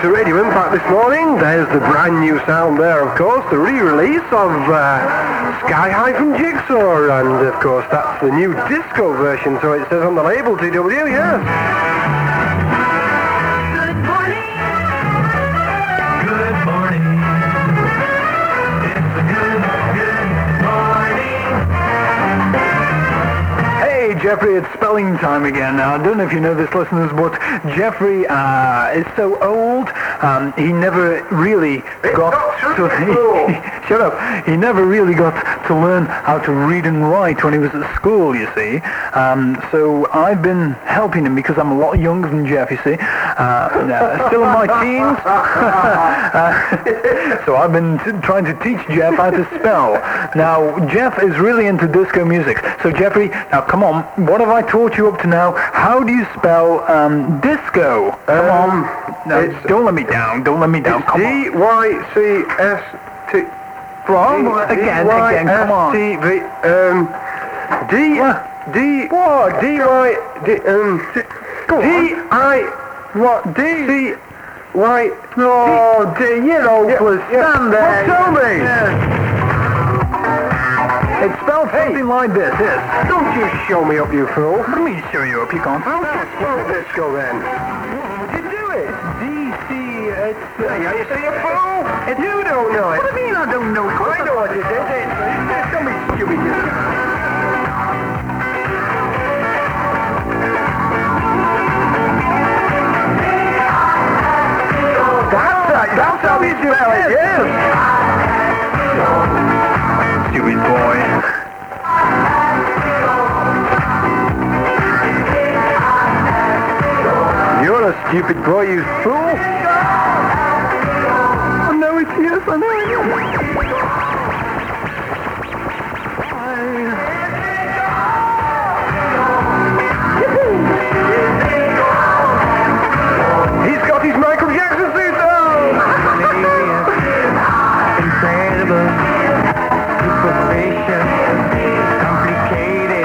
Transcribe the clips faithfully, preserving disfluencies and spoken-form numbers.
to Radio Impact this morning. There's the brand new sound there, of course, the re-release of uh, Sky High from Jigsaw, and of course that's the new disco version, so it says on the label T W, yes. Good morning. Good morning. It's a good, good morning. Hey, Jeffrey, it's spelling time again. Now, I don't know if you know this, listeners, but Jeffrey uh, is so old, um, he never really got to... Shut up. He never really got to learn how to read and write when he was at school, you see. Um, so I've been helping him because I'm a lot younger than Jeff, you see. Uh, uh, still in my teens. uh, so I've been t- trying to teach Jeff how to spell. Now, Jeff is really into disco music. So, Jeffrey, now come on. What have I taught you up to now? How do you spell um, disco? Come Um, on. No, don't let me down. Don't let me down. Come on. D Y C S T... Wrong. Again, again, come on. D Y S T V... Um... D... D... What? D Y... D... Um... Go D I... What? D? C... Y... Oh, D, you know, Yeah, please yeah. stand there. Well, tell me. It's spelled something like this, yes. Don't you show me up, you fool. Let me show you up, you can't. How do you spell disco then? Did you do it? D, C, it's... Yeah, you see a fool? You don't know it. What do you mean I don't know? Of course I know what it is. It's... Don't be stupid, you. That's right. That's how you spell it, yes. Stupid boy. You're a stupid boy, you fool. I know it's yes, I know it. He's got his Michael Jackson suit on. Incredible. Superficial. Complicated.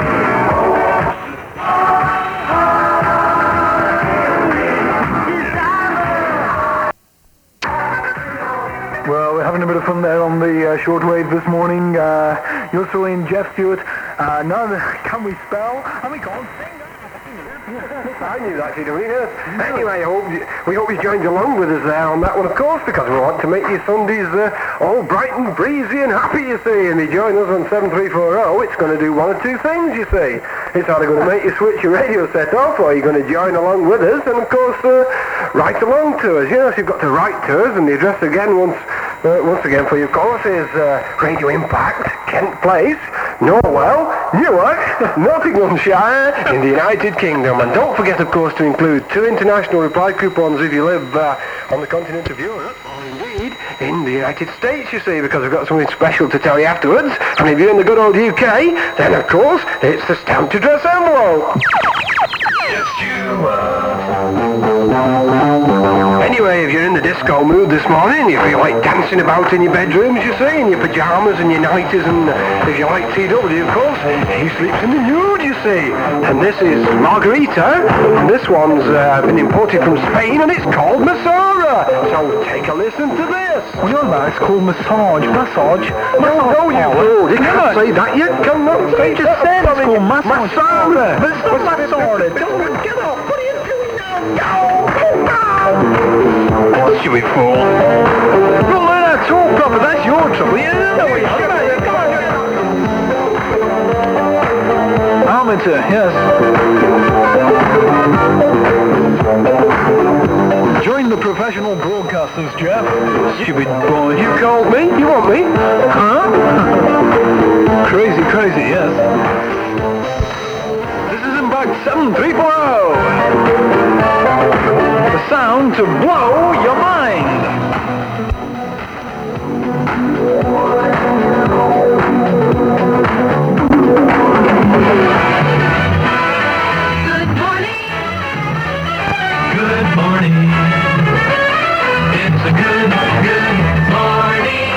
Well, we're having a bit of fun there on the uh, shortwave this morning. Uh, you're still in Jeff Stewart. Uh, now, can we spell? And we can't sing. I knew that, you know, yes. Anyway, I hope you, we hope you joined along with us there on that one, of course, because we want to make your Sundays uh, all bright and breezy and happy, you see. And you join us on seven three four zero, it's going to do one or two things, you see. It's either going to make you switch your radio set off, or you're going to join along with us, and of course, uh, write along to us. You know, so you've got to write to us, and the address again, once uh, once again for you, of course, is uh, Radio Impact, Kent Place, Norwell, Newark, Nottinghamshire, in the United Kingdom. And don't forget, of course, to include two international reply coupons if you live uh, on the continent of Europe, or indeed in the United States, you see, because we've got something special to tell you afterwards. And if you're in the good old U K, then of course, it's the stamped address envelope. Yes, you are. Anyway, if you're in the disco mood this morning, if you like dancing about in your bedrooms, you see, in your pyjamas and your nighties, and uh, if you like T W, of course, he sleeps in the nude, you see. And this is Margarita, and this one's uh, been imported from Spain, and it's called Masora. So take a listen to this. What are you on about? It's called massage. Massage. No, no, you fool. You can't say that. You cannot say You just said it's called massage. Masora. But it's not Masora. Don't get up. What are you doing now? What, you fool? Well, learn how to talk proper. That's your trouble. You know what you're Amateur, yes. Join the professional broadcasters, Jeff. Stupid boy. You called me? You want me? Huh? Crazy, crazy, yes. This is Impact seven three four zero. The sound to blow your mind. Good morning. Good morning. It's a good, good morning.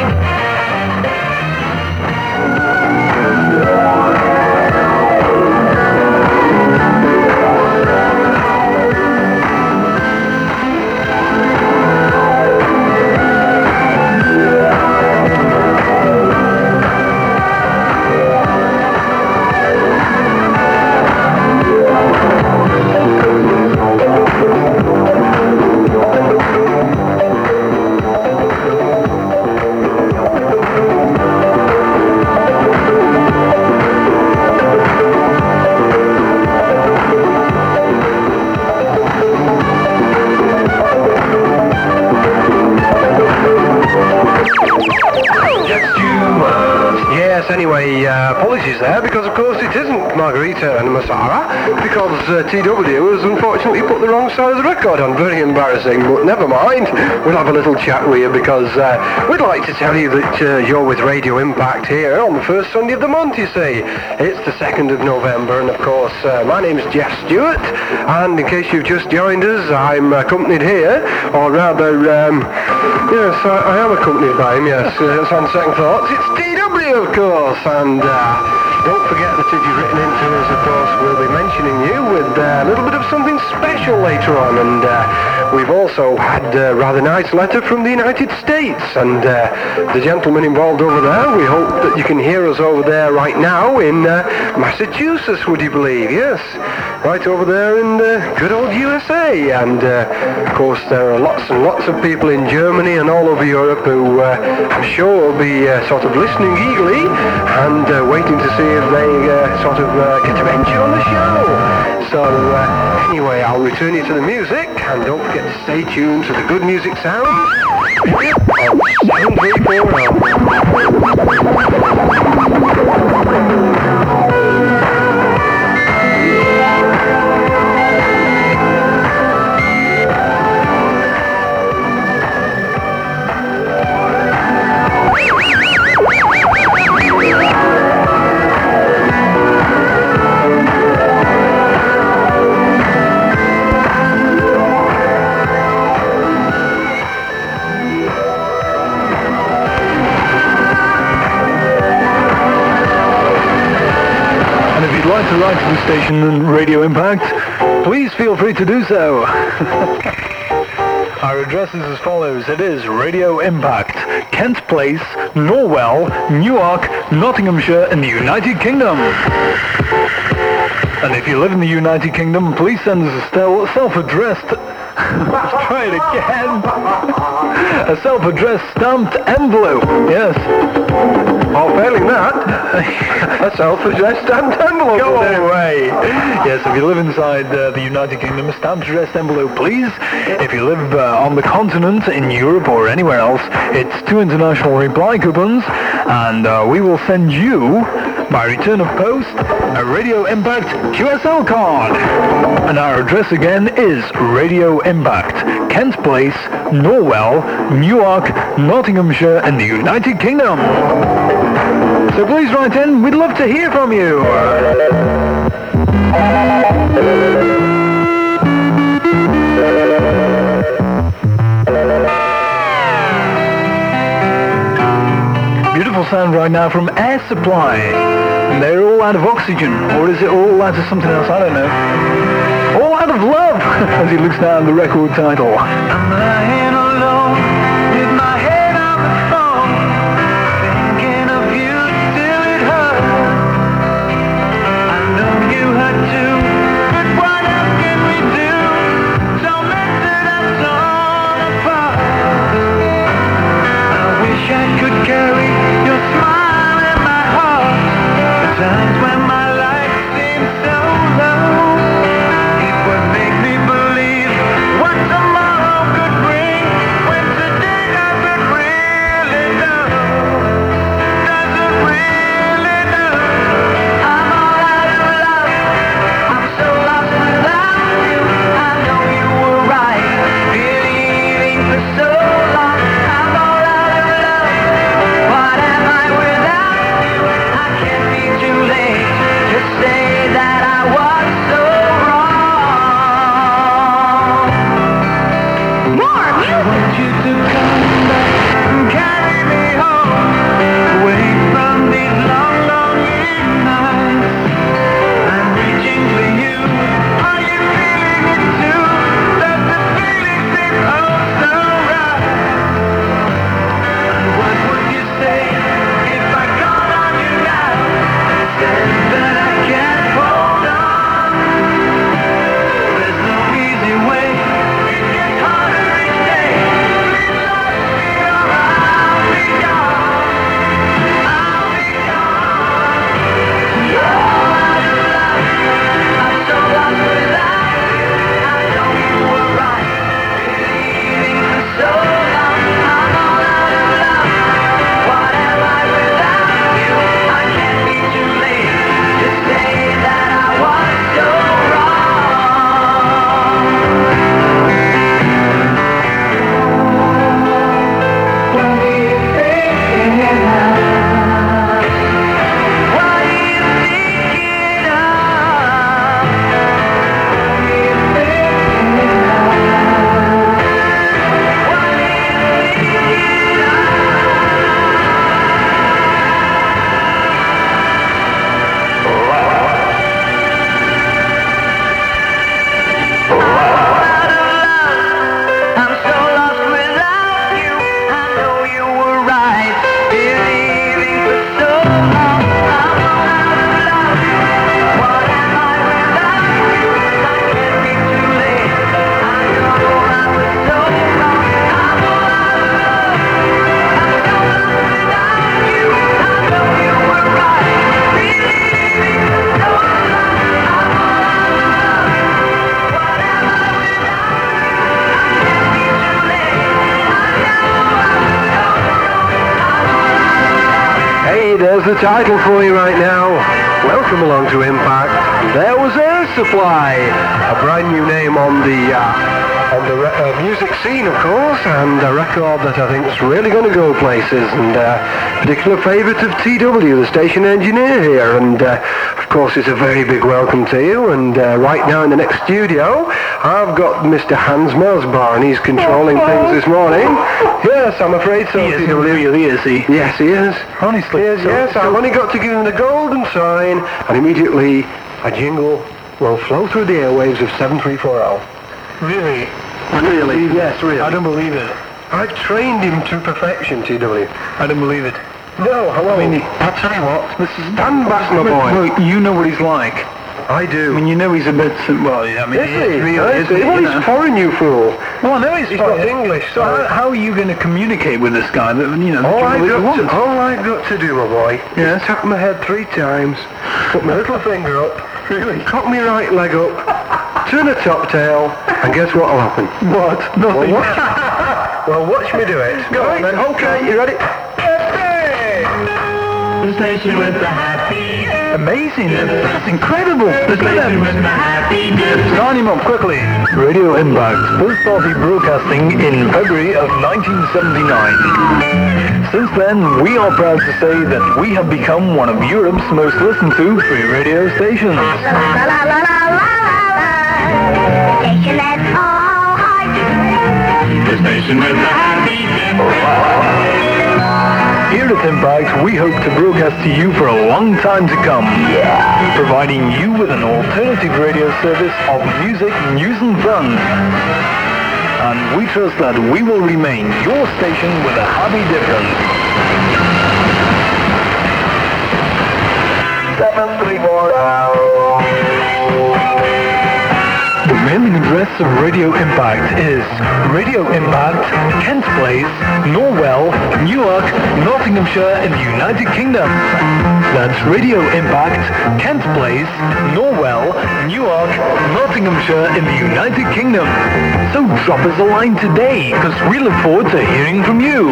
anyway, uh, apologies there, because of course it isn't Margarita and Masara, because uh, T W has unfortunately put the wrong side of the record on. Very embarrassing, but never mind. We'll have a little chat with you, because uh, we'd like to tell you that uh, you're with Radio Impact here on the first Sunday of the month, you see. It's the second of November, and of course, uh, my name's Jeff Stewart, and in case you've just joined us, I'm accompanied here, or rather, um, yes, I, I am accompanied by him, yes, uh, it's on second thoughts. It's T W, of course, and uh, don't forget that if you've written into us, of course, we'll be mentioning you with uh, a little bit of something special later on, and uh, we've also had a rather nice letter from the United States, and uh, the gentleman involved over there, we hope that you can hear us over there right now in uh, Massachusetts, would you believe? Yes, right over there in uh, good old U S A, and uh, of course there are lots and lots of people in Germany and all over Europe who uh, I'm sure will be uh, sort of listening eagerly and uh, waiting to see if they uh, sort of uh, get to mention on the show. So uh, anyway, I'll return you to the music, and don't forget to stay tuned to the good music sound. On seven three four To write to the station and Radio Impact, please feel free to do so. Our address is as follows. It is Radio Impact, Kent Place, Norwell, Newark, Nottinghamshire in the United Kingdom. And if you live in the United Kingdom, please send us a stel- self-addressed... Let's try it again. A self-addressed stamped envelope. Yes. Oh, failing that, a self-addressed stamped envelope. Go away. Yes, if you live inside uh, the United Kingdom, a stamped addressed envelope, please. If you live uh, on the continent, in Europe or anywhere else, it's two international reply coupons, and uh, we will send you, by return of post, a Radio Impact Q S L card. And our address again is Radio Impact, Kent Place, Norwell, Newark, Nottinghamshire in the United Kingdom. So please write in, we'd love to hear from you. Beautiful sound right now from Air Supply. And they're all out of oxygen, or is it all out of something else? I don't know. All out of love, as he looks down the record title. I'm lying alone with my head on the phone, thinking of you till it hurts. I know you hurt too, but what else can we do? So messed it up, torn apart. I wish I could carry your smile in my heart. The times when my life seems so low, it would make me believe what tomorrow could bring. there's the title for you right now. Welcome along to Impact. There was Air Supply, a brand new name on the uh, on the re- uh, music scene, of course, and a record that I think is really going to go places, and uh, particular favourite of T W, the station engineer here, and uh, of course it's a very big welcome to you. And uh, right now in the next studio, I've got Mister Hans Melsbar, and he's controlling things this morning. Yes, I'm afraid so. He is T W. really, is he? Yes, he is. Honestly. Yes, so- yes, I've only got to give him the golden sign, and immediately a jingle will flow through the airwaves of seven three four zero. Really? Really? Yes, really. I don't believe it. I've trained him to perfection, T W. I don't believe it. No, hello. I mean, I'll tell you what. Stand back, my boy. Well, you know what he's like. I do. I mean, you know he's a bit, well, yeah, I mean, Is he is he? really, I isn't see. he, Well, you he's know? foreign, you fool. Well, I know he's He's foreign. not English, So so- how, how are you going to communicate with this guy? That, you know, the All trouble I've, is he got to, won't. all I've got to do, my boy, Yes? is tap my head three times, put my little finger up, really, cock my right leg up, turn a top tail, and guess what'll happen? What? Well, Nothing. watch, well, watch me do it. Go on, Right, then. okay, you ready? The station with the happy. Amazing. That's incredible. The station with the happy news. Sign him up quickly. Radio Impact first started broadcasting in February of nineteen seventy-nine. Since then, we are proud to say that we have become one of Europe's most listened to free radio stations. La la la la la la la. Station that's all high. The station with the happy news. Here at Impact, we hope to broadcast to you for a long time to come, providing you with an alternative radio service of music, news and fun. And we trust that we will remain your station with a happy difference. seven three four. The mailing address of Radio Impact is Radio Impact, Kent Place, Norwell, Newark, Nottinghamshire in the United Kingdom. That's Radio Impact, Kent Place, Norwell, Newark, Nottinghamshire in the United Kingdom. So drop us a line today, because we look forward to hearing from you.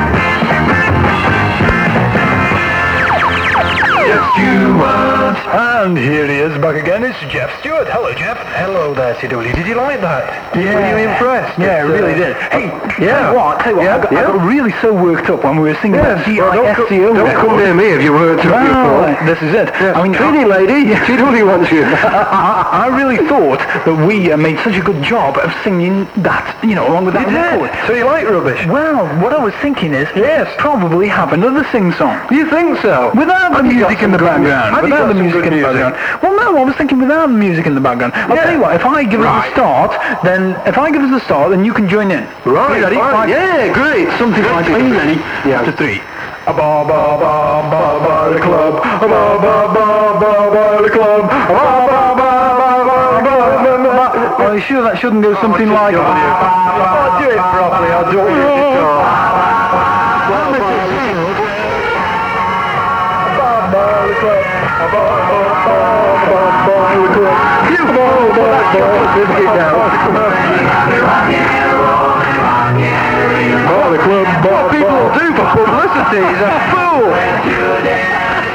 Jeff Stewart. And here he is back again. It's Jeff Stewart. Hello, Jeff. Hello there, T W. Did you like that? Yeah. Were you impressed? Yeah, I It's, really uh, did. Hey, yeah. tell you what, tell you what, Yeah, I, got, yeah. I got really so worked up when we were singing Yes, about G well, I don't, S co- T O. don't come near me if you were to Well, before. this is it. Yes. I mean, Cleaning lady, T W wants you. I, I, I really thought that we uh, made such a good job of singing that, you know, along with that You did. record. So you like rubbish? Well, what I was thinking is, Yes. probably have another sing-song. You think so? Without the Have you got music in some the good mu- background. have you Without got the some music good in the music? background. Well, no, I was thinking without the music in the background. I'll Yeah. tell you what, if I give us Right. a start, then if I give us a start, then you can join in. Right, You ready? fine. Five- Yeah, great. Something like Are this. you ready? Yeah. After three. A ba ba ba ba ba the club. A ba ba ba ba ba the club. A ba ba ba ba ba ba ba ba. Are you sure that shouldn't go something like? I'll do it properly. I'll do it with you Oh, the club. What people will do for publicity is a fool.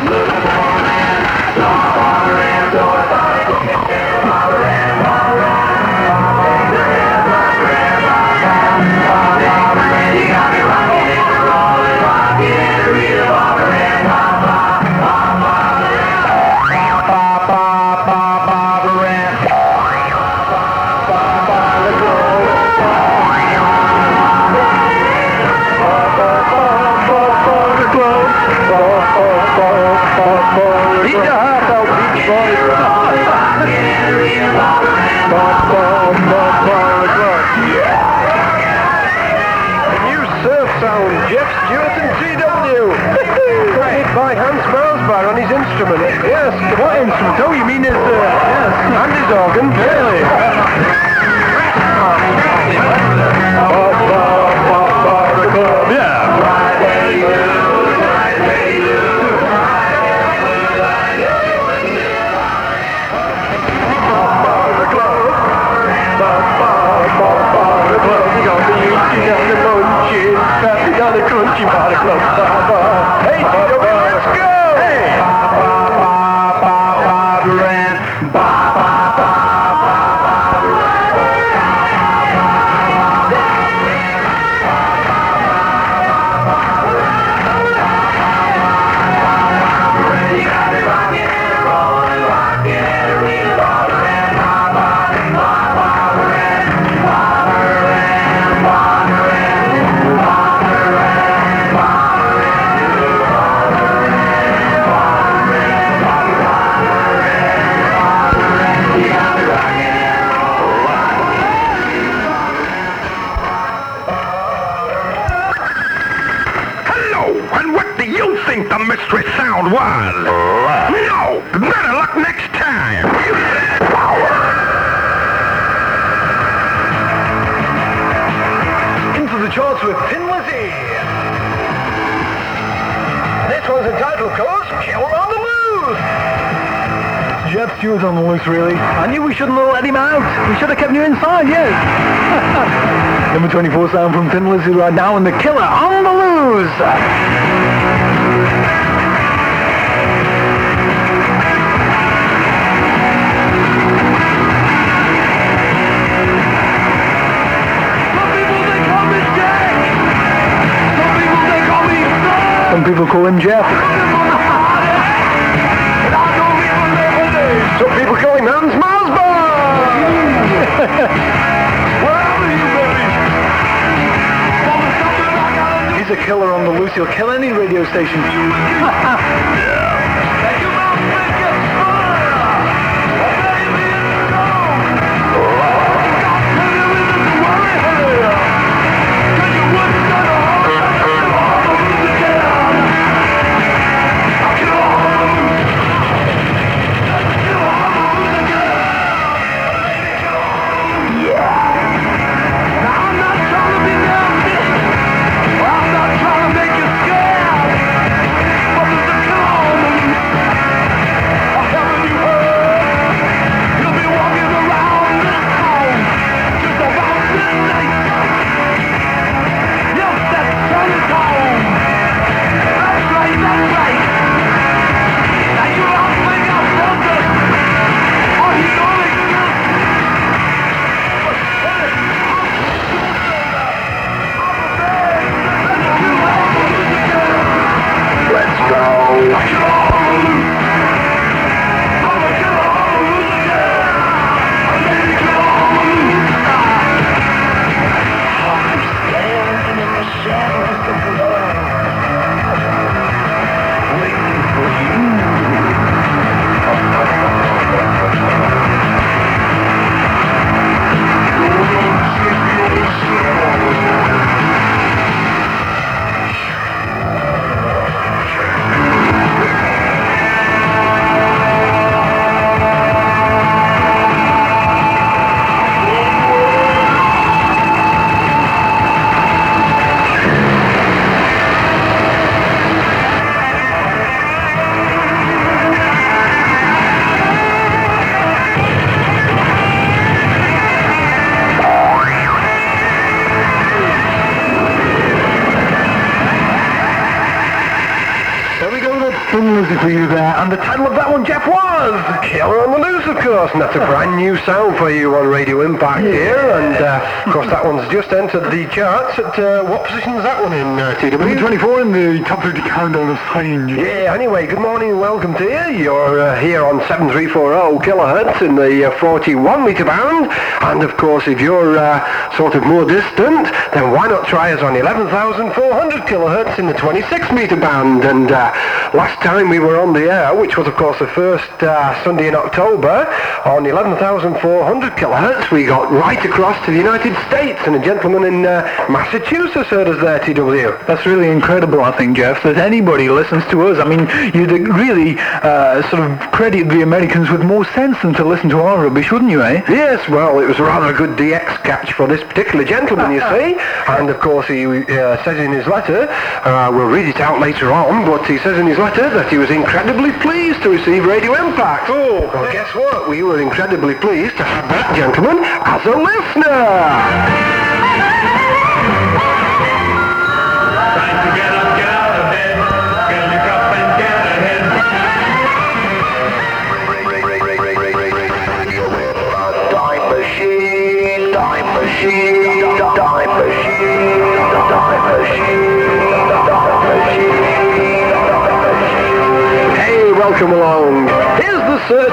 Jeff Stewart and T W. Played by Hans Melsbar on his instrument. Yes. What instrument? Oh, you mean his, uh, yes. And his organ. Really? Yeah. Crunchy bar. Hey, Johnny, let's go! Hey! The mystery sound was. No! Better luck next time! Into the charts with Thin Lizzy. This one's entitled, of course, Killer on the Loose. Jeff Stewart's on the loose, really. I knew we shouldn't have let him out. We should have kept you inside, yes. Number twenty-four sound from Thin Lizzy right now, and the Killer on the Loose. Some people call him Jeff. Some people call him Hans Marsbar. He's a killer on the loose. He'll kill any radio station. For you there, and the title of that one, Jeff, was Killer on the Loose, of course, and that's a brand new sound for you on Radio Impact here, and uh, of course that one's just entered the charts. At uh, what position is that one in, uh, T W? Number twenty-four in the top fifty countdown of Sign. Yeah, anyway, good morning and welcome to you. You're uh, here on seven three four zero kilohertz in the uh, forty-one meter band, and of course if you're uh, sort of more distant, then why not try us on eleven thousand four hundred kilohertz in the twenty-six meter band, and uh, last time we were on the air, which was of course the first uh, Sunday in October, on eleven thousand four hundred kilohertz, we got right across to the United States, and a gentleman in uh, Massachusetts heard us there, T W. That's really incredible, I think, Jeff, that anybody listens to us. I mean, you'd really uh, sort of credit the Americans with more sense than to listen to our rubbish, wouldn't you, eh? Yes, well, it was rather a good D X catch for this particular gentleman, you see, and of course he uh, says in his letter, uh, we'll read it out later on, but he says in his letter that he was incredibly pleased to receive Radio Impact. Oh, well, guess what? We were incredibly pleased to have that gentleman as a listener. Time to get up, get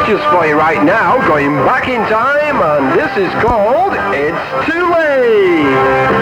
Searchers for you right now, going back in time, and this is called It's Too Late.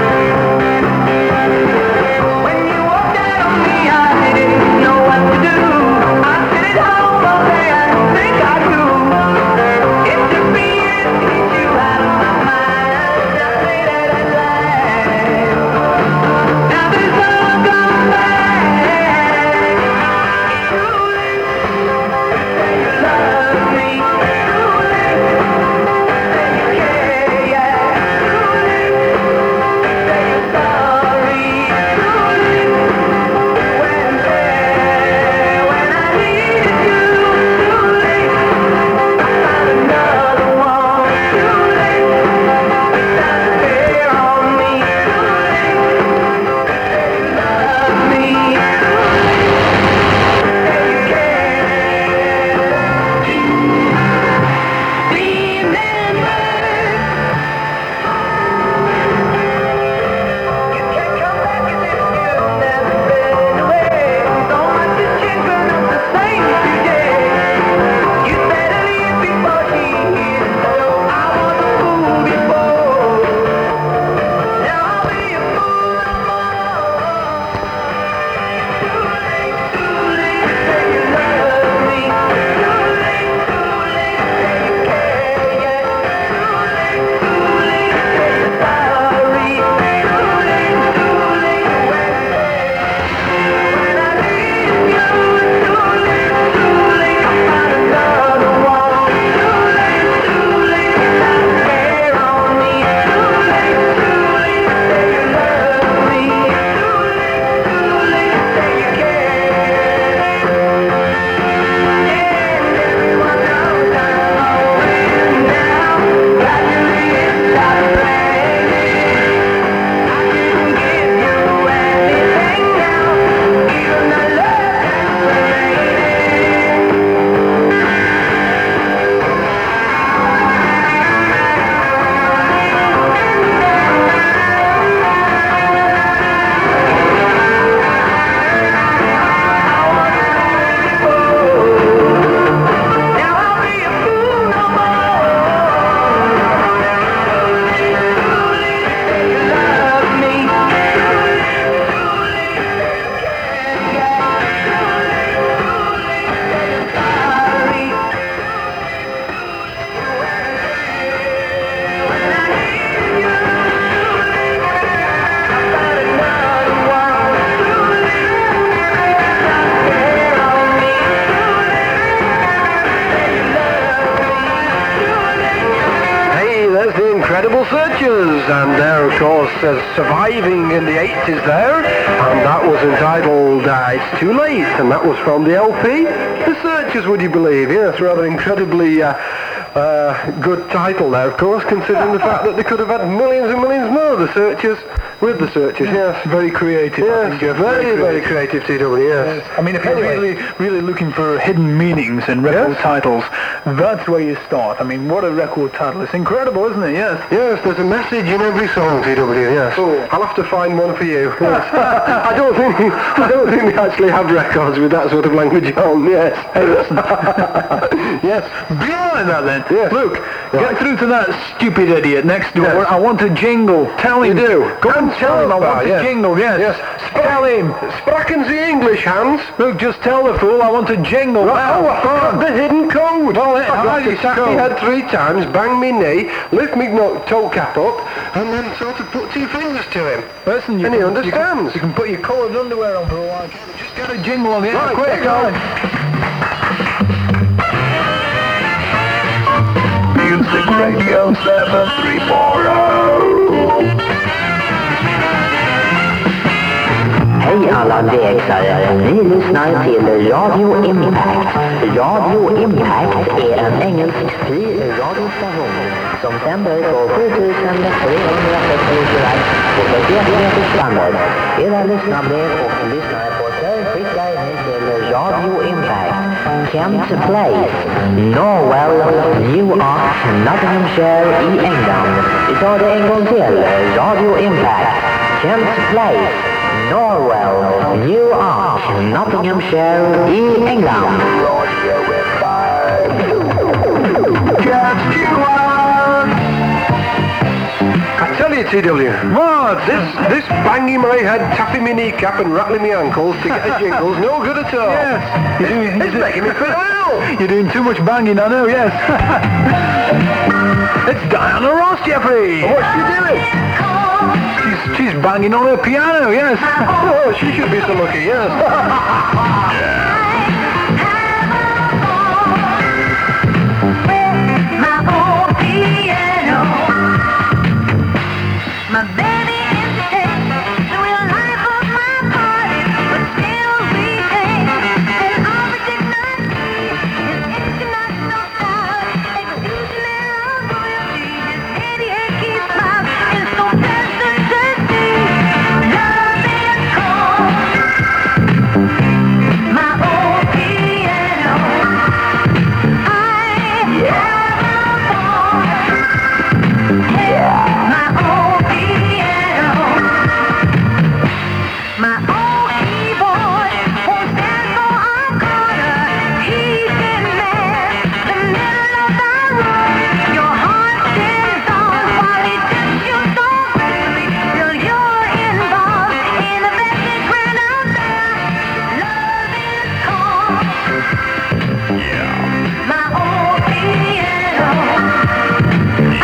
When you walked out on me, I didn't know what to do. I sit at home all day, I don't think I do. It took me years to get you out of my mind. I say that at last. Now this all gone back. Truly, say you love me. Truly, say you care, yeah. Truly, say you're sorry. Truly, when there, when I needed you. Truly, I found another one. Truly, doesn't care on me. Truly, say you love me. Truly, say you care. Remember, you can't come back as if you've never been away. So much has changed, but not the same as you did. You'd better leave before she hears. I was a fool before. Now I'll be a fool no more. Too late, too late to say you love me. Too late, too late to say you care, yeah. Too late, too late to say you're sorry. Too late, too late when when I need you. Too late, too late I found another one. Too late, too late it doesn't care on me. Too late, too late to say you love me. Too late, too late to say you care. And everyone knows I'm always down. Gradually it stopped raining. I couldn't give you anything now, even the love that's remaining. Now I'll be a fool no more. Too late to say you love me. Too late, too late to say you care, yeah. Too late, too late to say you're sorry. When I need you, too late. I found another one. Too late, doesn't care on me. Too late, say you love me. Too late. Hey, there's the Incredible Searchers, and they're of course uh, surviving in the eighties there, and that was entitled uh, It's Too Late, and that was from the L P The Searchers, would you believe? Yes, rather incredibly uh, uh, good title there, of course, considering the fact that they could have had millions and millions more, The Searchers, with The Searchers, yes. Very creative, I Yes, think, Jeff. very, very creative, T W, yes. I mean, if you're Anyway. really, really looking for hidden meanings in record Yes. titles, that's where you start. I mean, what a record title. It's incredible, isn't it? Yes. Yes, there's a message in every song, T W, yes. Oh. I'll have to find one for you. Yes. I don't think I don't think they actually have records with that sort of language on, yes. Hey, listen. Yes. Beyond that then, Yes. Luke, Right. get through to that stupid idiot next door. Yes. I want a jingle. Tell him. You do? Go and tell him I want Ah, a yes. jingle, yes. Yes. Tell him. Sprackens the English, Hans. Look, just tell the fool I want a jingle. Oh, Now, I forgot the hidden code. Well, it- I how got is to it tap my code? head three times, bang me knee, lift me no- toe cap up, and then sort of put two fingers to him. listen, you And he can, understands. You can, you can put your coloured underwear on for a while. Just get a jingle on the end. Right, Quick, there you go. go. Music Radio seven three four zero. Hej alla växare, ni lyssnar till Radio Impact. Radio Impact är en engelsk fri radiostation som sänder på sjutusen trehundrasextio watt på fyrtioett meters standard. Era lyssnarbrev och lyssnarrapporter skickar ni till Radio Impact, Kent Place, Norwell, Newark, Nottinghamshire i England. Vi tar det en gång till. Radio Impact, Kent Place, Norwell, Newark, Nottinghamshire i England. Radio Empire. Just you out. I tell you, T W. What? This this banging my head, tapping my kneecap and rattling my ankles to get a jingle's no good at all. Yes. You're doing, It's making me feel ill. You're doing too much banging, I know, yes. It's Diana Ross, Jeffrey. What's she doing? She's, she's banging on her piano, yes. Oh, she should be so lucky, yes. My old piano, my baby entertains the real life of my body, but still retain an originality, his international style, exclusionary royalty, his eighty-eight key smile is so pleasant to see. Love is cold. My old piano. I have a my old piano, my old keyboard won't stand for a corner. He's in there, the middle of the room. Your heart stands on while he touches you so quickly till you're involved in a very grand affair. Love is cold. My old piano. I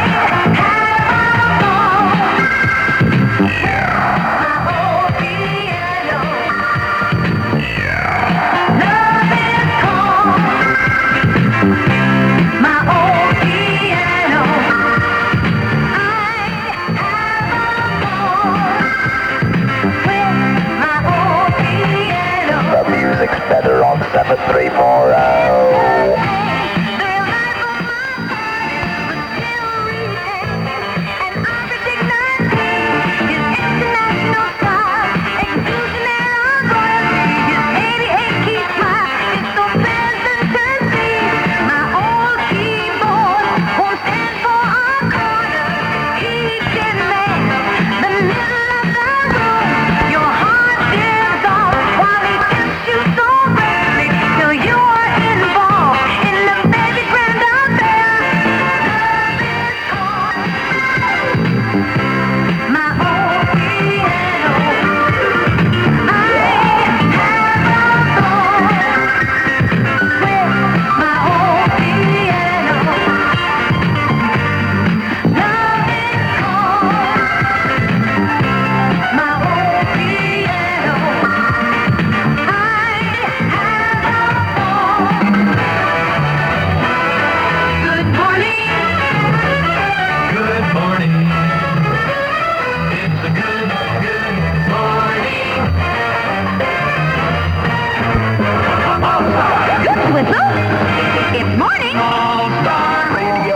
The music's better on seven three four oh. Till you're involved in the baby grand affair. My old piano. I have a with my old piano. Love is cold. My old piano. I have a good morning. Good morning. It's a good, good morning. Good whistle. It's morning. All-Star Radio.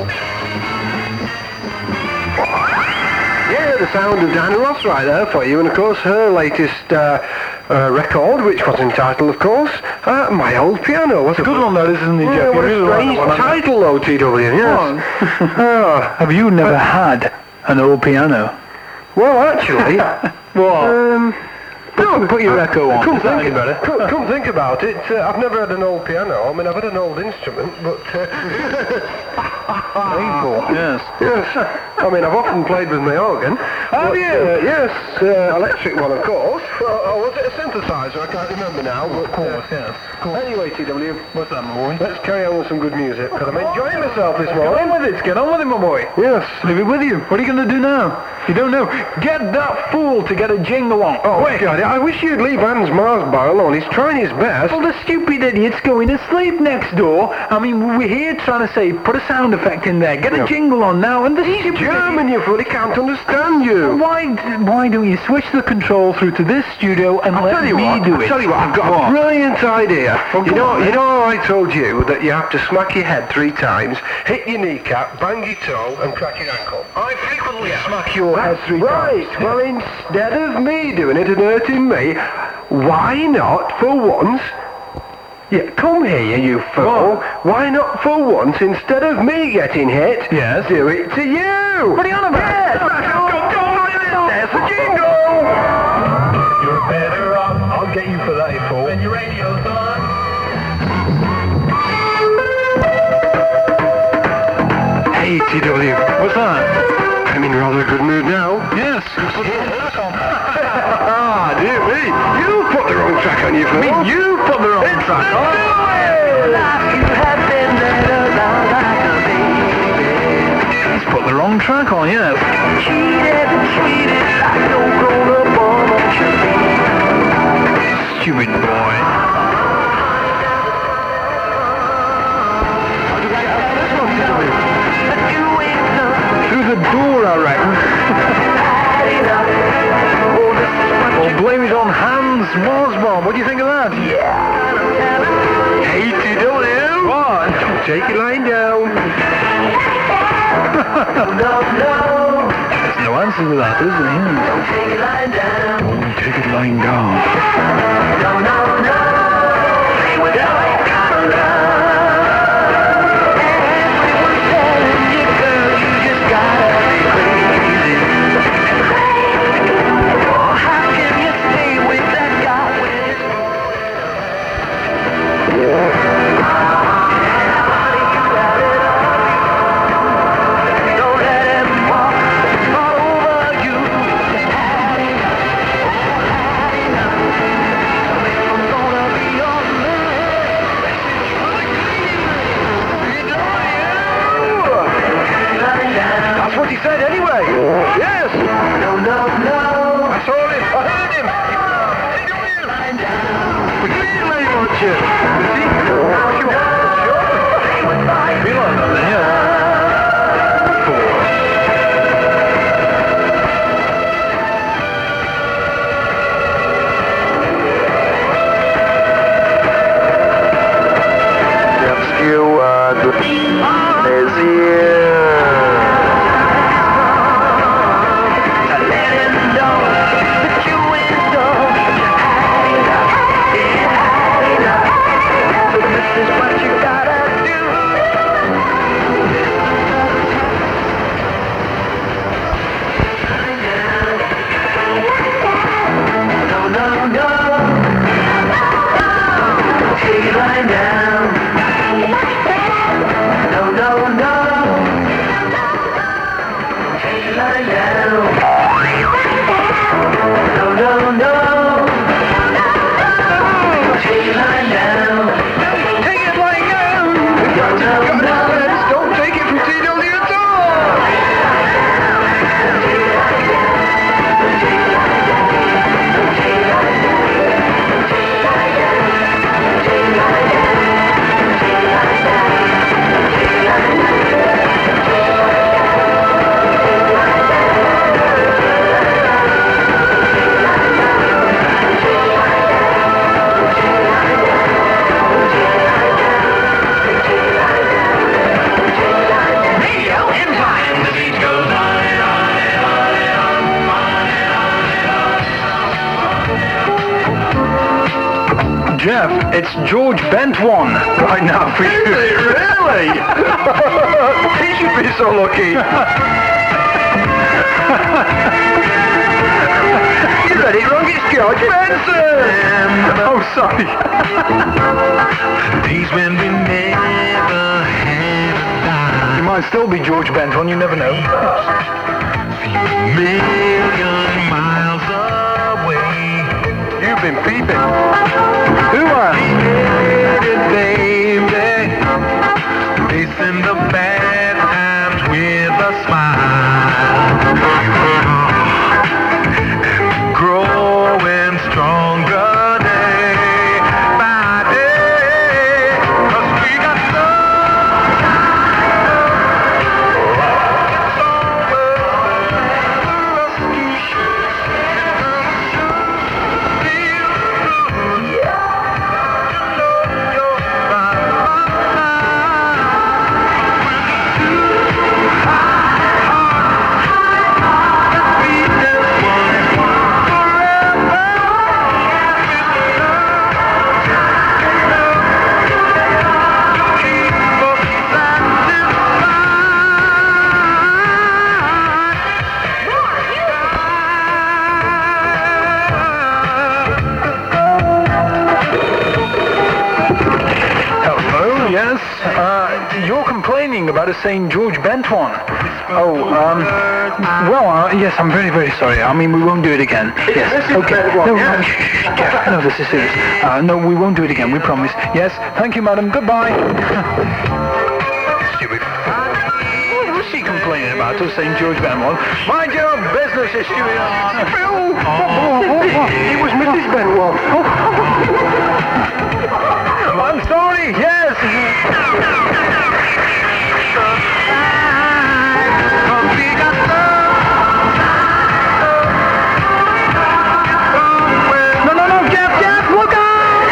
Yeah, the sound of Diana Ross right there for you, and of course her latest uh, uh, record, which was entitled, of course, uh, My Old Piano. What's a Good one, though, isn't it, Yeah, Jeff? what You a really like strange that one, haven't you? title, though, T W, yes. Oh, Have you never had an old piano? well, actually, What? um, No, put your echo on. Come Is that think, any better? come, come think about it. Uh, I've never had an old piano. I mean, I've had an old instrument, but uh, Painful. Yes. yes. I mean, I've often played with my organ. Have but, you? Uh, yes, uh, electric one, of course. Or, or was it a synthesizer? I can't remember now. But, Of course, yes. Anyway, T W, What's that, my boy? let's carry on with some good music, because I'm enjoying myself this Get morning. on with it. Get on with it, my boy. Yes. Leave it with you. What are you going to do now? You don't know. Get that fool to get a jingle on. Oh, Quick. God, I wish you'd leave Hans Marsbar alone. He's trying his best. Well, the stupid idiot's going to sleep next door. I mean, we're here trying to say, put a sound effect in there. Get a Yeah. jingle on now. And the He's stupid German, you fool. He can't understand you. Why, why don't you switch the control through to this studio and I'll let tell you me what, do I'll it? tell you what, I've got What? a brilliant idea. Well, you come know, on, you then. know how I told you that you have to smack your head three times, hit your kneecap, bang your toe, and crack your ankle. I frequently Smack your head three Right, times. well, instead of me doing it and hurting me, why not, for once, yeah, come here, you fool. Why not, for once, instead of me getting hit, Yes. do it to you? What are you on about? Yes, No, that's no, go, go, there's the jingle! You're better off I'll get you for that, you fool. when your radio's on. You put the wrong track on your phone. I mean, you put the wrong track on. You have been led around like a baby. He's put the wrong track on, yeah. Cheated and treated like no grown-up woman should be. Stupid boy. Through the door, I reckon. Or blame it on Hans Mosbaum. What do you think of that? Hey, don't you? What? Take your line down. There's no answer to that, is there? Yeah. Oh, take it lying down. That's what he said anyway. Yes. No, no, no. I saw him. I heard him. We didn't really want you. See? Now you want. Be like that then, yeah. Don't take it from T W at all. Jeff, it's George Bent one right now for you. Really? He should be so lucky. You read it wrong, it's George Benson. Oh, sorry. Days when we never had a dime. It might still be George Bent one, you never know. Million miles away. You've been peeping. Who are? Baby, facing the bad times with a smile. And growing stronger day by day. 'Cause we got Hello, yes. Uh, you're complaining about us saying George Bent one. Oh, um, well, uh, yes, I'm very, very sorry. I mean, we won't do it again. Yes, okay. No, no, shh, shh, Jeff, no, this is serious. Uh, no, we won't do it again, we promise. Yes, thank you, madam. Goodbye. Stupid. What was she complaining about us saying George Benwell? Mind your business, you stupid. Phil! Oh, oh, oh, it was Missus Benwell. I'm sorry, yes. No, no, no, Jeff, Jeff, look out!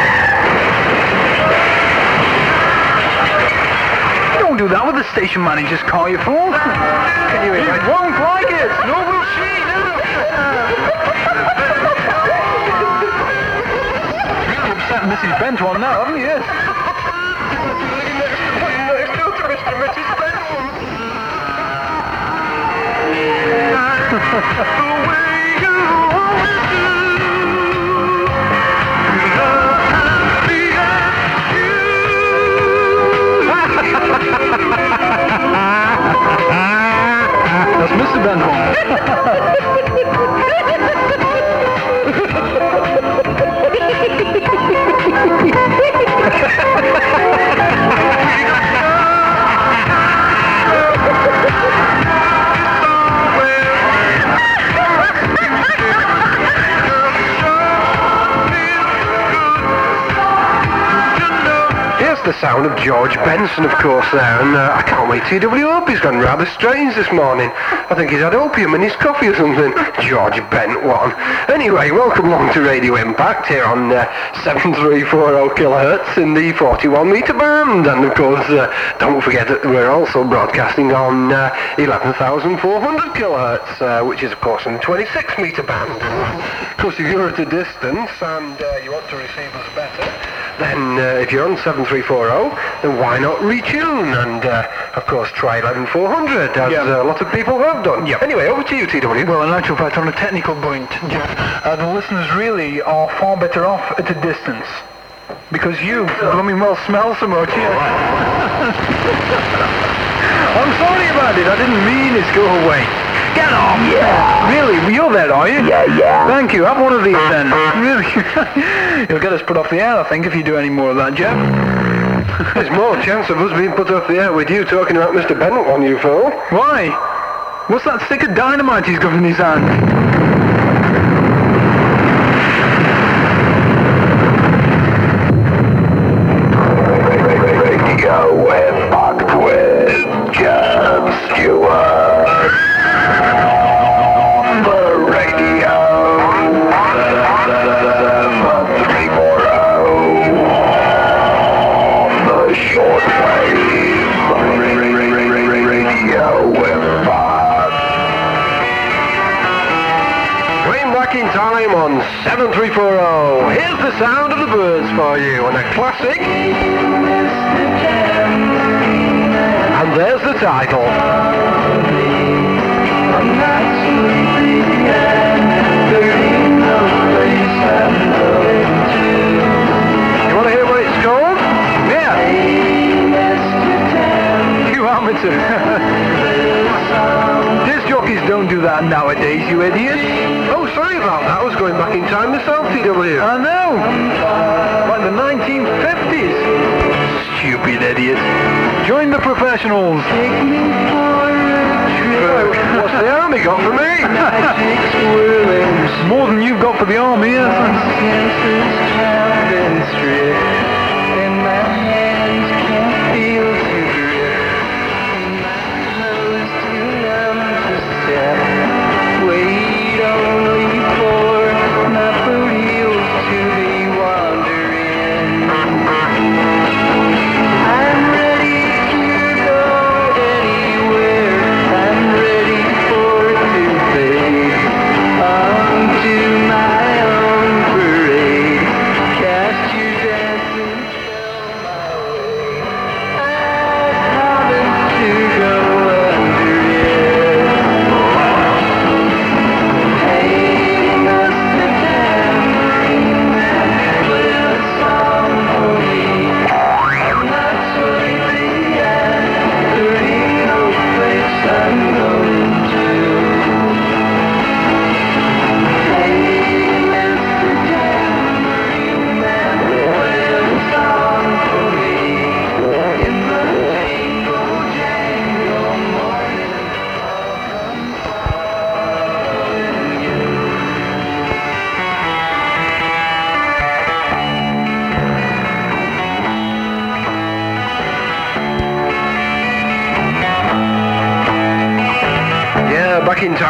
Don't do that with the station manager's car, you fool. Can you He imagine? won't like it. No, will she? You've upset Missus Benton now, haven't you? Yes. That's Mister Benton. The sound of George Benson, of course, there, and uh, I can't wait. T W up, he's gone rather strange this morning. I think he's had opium in his coffee or something. George Bent one. Anyway, welcome along to Radio Impact here on uh, seven three four zero kilohertz in the forty-one meter band, and of course, uh, don't forget that we're also broadcasting on uh, eleven thousand four hundred kilohertz, uh, which is of course in the twenty-six meter band. Of course, if you're at a distance and uh, you want to receive us better, then uh, if you're on seven three four zero, then why not retune and, uh, of course, try eleven four hundred, as Yeah. uh, a lot of people have done. Yep. Anyway, over to you, T W. Well, in actual fact, on a technical point, Jeff, uh, the listeners really are far better off at a distance. Because you, blooming well, smell so much. Yeah. I'm sorry about it. I didn't mean it. Go away. Get off! Yeah. Really? You're there, are you? Yeah, yeah. Thank you. Have one of these then. Really? You'll get us put off the air, I think, if you do any more of that, Jeff. There's more chance of us being put off the air with you talking about Mister Bennett on you, Phil. Why? What's that stick of dynamite he's got in his hand? Radio Impact with Jeff Stewart. The radio. seven three four zero. The shortwave. Radio Impact. Going back in time on seven three four zero. Here's the sound of the birds for you on a classic. And there's the title. You want to hear what it's called? Yeah. You amateur. Disc jockeys don't do that nowadays, you idiot. Oh, sorry about that. I was going back in time myself, T W. I know. Like the nineteen fifties. Stupid idiot. Join the professionals. What's the army got for me? More than you've got for the army, yes. Cast your dance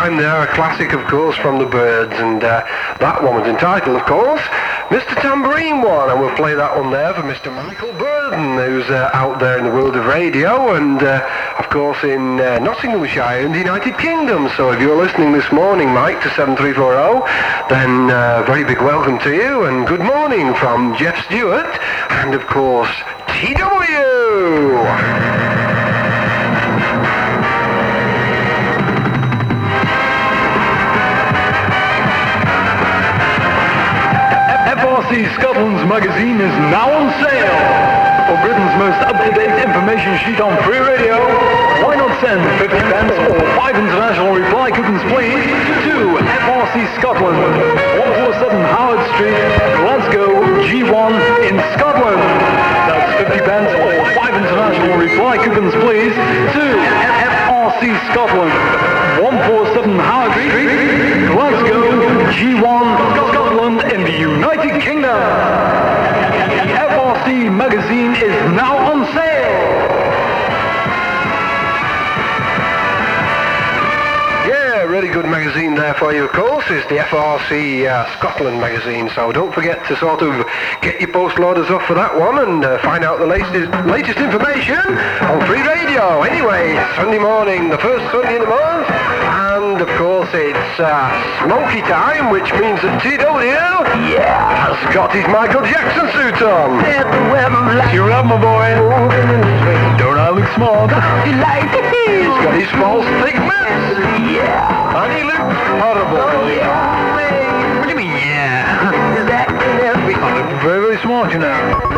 Time there, a classic, of course, from the Byrds, and uh, that one was entitled, of course, Mister Tambourine One, and we'll play that one there for Mister Michael Burden, who's uh, out there in the world of radio, and uh, of course in uh, Nottinghamshire in the United Kingdom. So if you're listening this morning, Mike, to seven three four zero, then uh, very big welcome to you, and good morning from Jeff Stewart, and of course, T W! F R C Scotland's magazine is now on sale. For Britain's most up-to-date information sheet on free radio, why not send fifty pence or five international reply coupons, please, to F R C Scotland, one forty-seven Howard Street, Glasgow, G one in Scotland. That's fifty pence or five international reply coupons, please, to F R C Scotland, one forty-seven Howard Street, Glasgow, G one, Scotland in the United Kingdom. The F R C magazine is now on sale. Yeah, really good magazine there for you, of course, is the F R C uh, Scotland magazine, so don't forget to sort of get your post loaders off for that one and uh, find out the latest, latest information on free radio. Anyway, Sunday morning, the first Sunday in the month, and of course it's uh, smoky time, which means that T W, yeah, has got his Michael Jackson suit on. Cheer up, my boy. Don't I look smart? He's got his false pigments. Yeah. And he looks horrible. What do you mean, yeah? I look very, very smart, you know.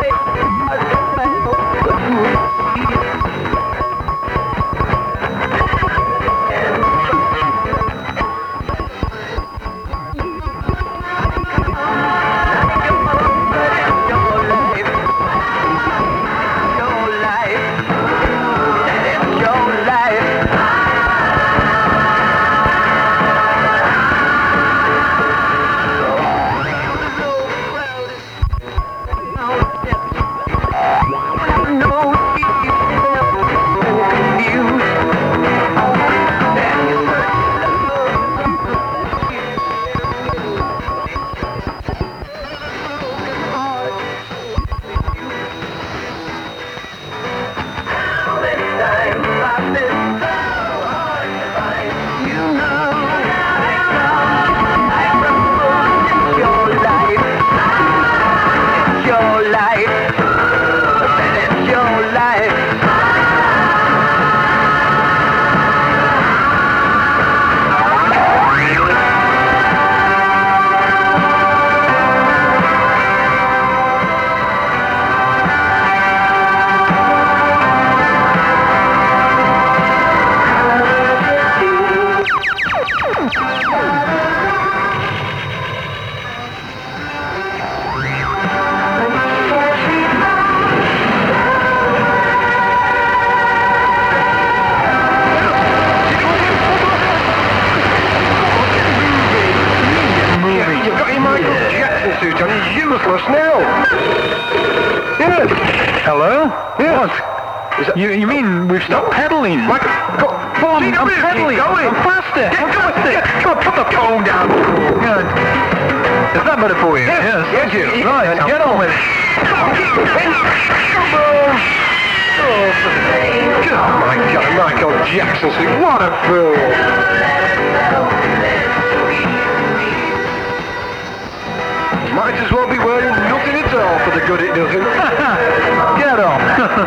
Hello? Yes. What? Is that, You, you mean we've stopped pedaling? Michael, go, Come on, T W, I'm keep pedaling. going. I'm faster. Get I'm going. faster. Get, come on, put the phone down. Yeah. Is that better for you? Yes, thank yes, you. yes. Right, Now, get on with it. Come on, come on. Oh, my God, Michael Jackson, what a fool. Might as well be wearing nothing at all for the good it does him. Get on.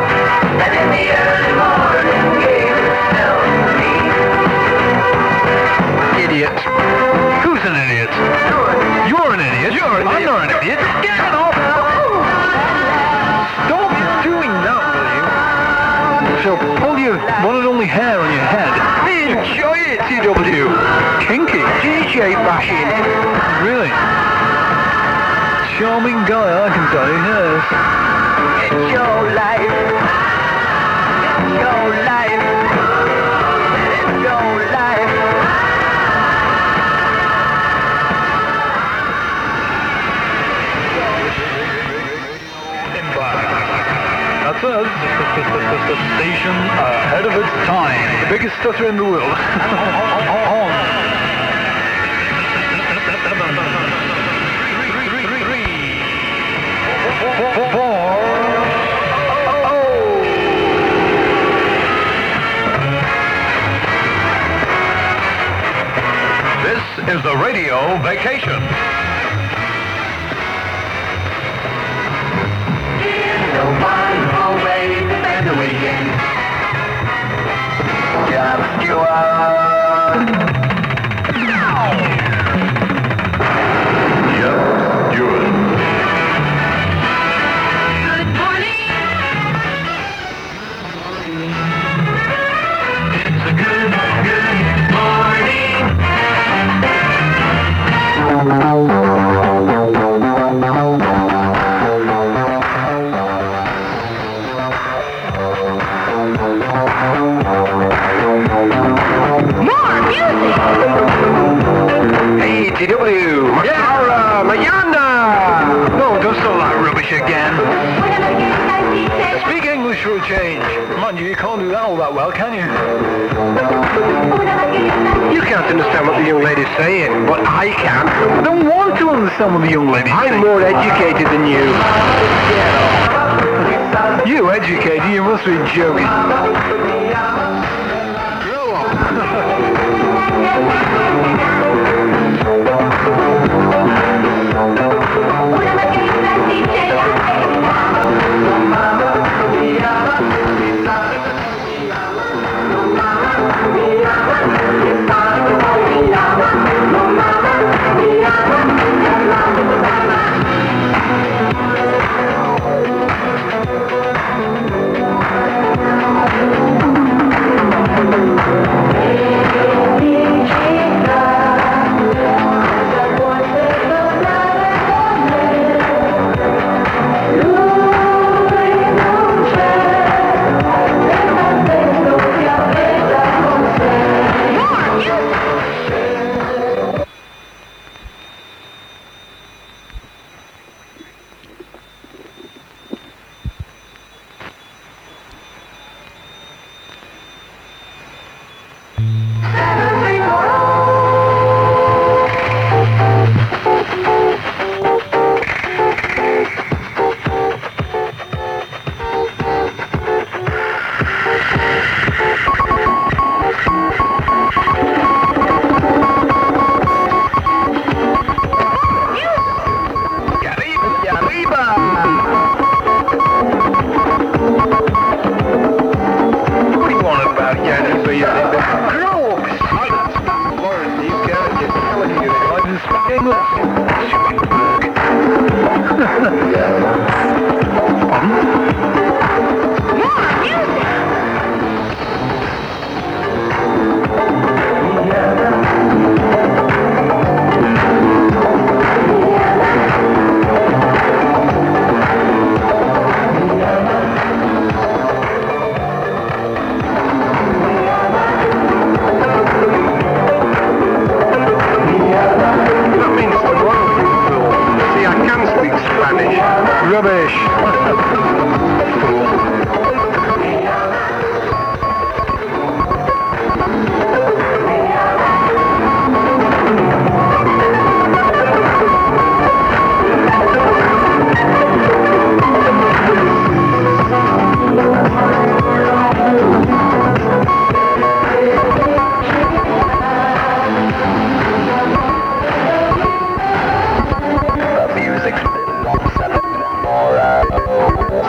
Idiot. Who's an idiot? You're an idiot. You're an I'm idiot. not an idiot. Get off! Stop doing that, will you? So pull your one and only hair on your head. Enjoy it, T W. Kinky. D J bashing. Really? Charming guy, I can tell you, yes. It's your life. It's your life. It's your life. That's us. The station ahead of its time. The biggest stutter in the world. On. Radio Vacation. It's a wonderful way to spend the weekend. Just you are. Yep, do it. Good morning. It's a good, good morning. More music. Hey, T W, Masara, Mayana! No, don't start that rubbish again. What am I getting my teacher? Speak English for a change. Mind you, you can't do that all that well, can you? What am I getting my You can't understand what the young lady's saying, but I can. I don't want to understand what the young lady's I'm saying. more educated than you. You educated, you must be joking. Grow up. What am I getting my What do you want about Yanni being in the... Grow up, silence. Lawrence, you can't just telling you that I didn't speak English. More music. That means the wrong fool. See, I can speak Spanish. Rubbish. The music's been more, uh,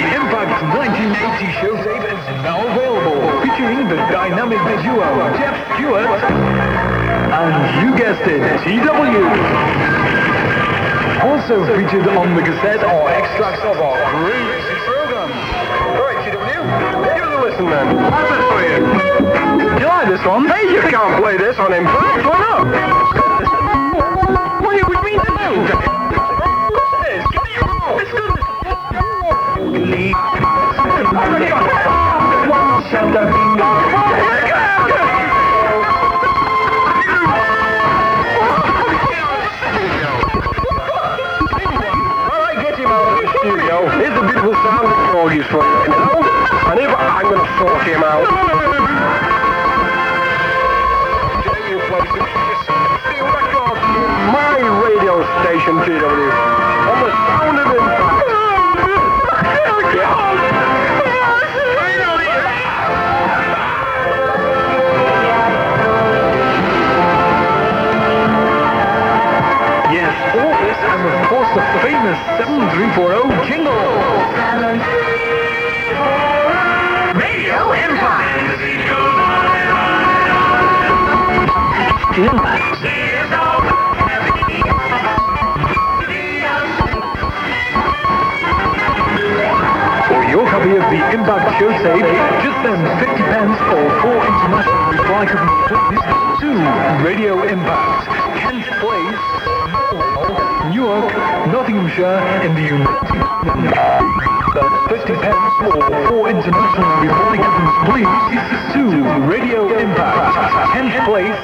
Impact nineteen eighty show tape is now available, featuring the dynamic duo Jeff Stewart and, you guessed it, T W. Also featured on the cassette are extracts of our crazy program. Right, T W, give us a listen then. How's this for you? Do you like this one? Hey, you can't play this on Impact, why not? What do you mean to do? Alright, get him out of the studio. Here's a beautiful sound recording for you, you know? And if I'm going to sort him out. My radio station, T W. On the sound of Impact. Yes, all this and of course the famous seven three four zero jingle. Radio Impact. For your copy of the Impact show tape, just send fifty pence or four international reply coupons to Radio Impact, Kent Place, Newark, Nottinghamshire in the United Kingdom. That's fifty pence or four international reply coupons, please, to Radio Impact, Kent Place,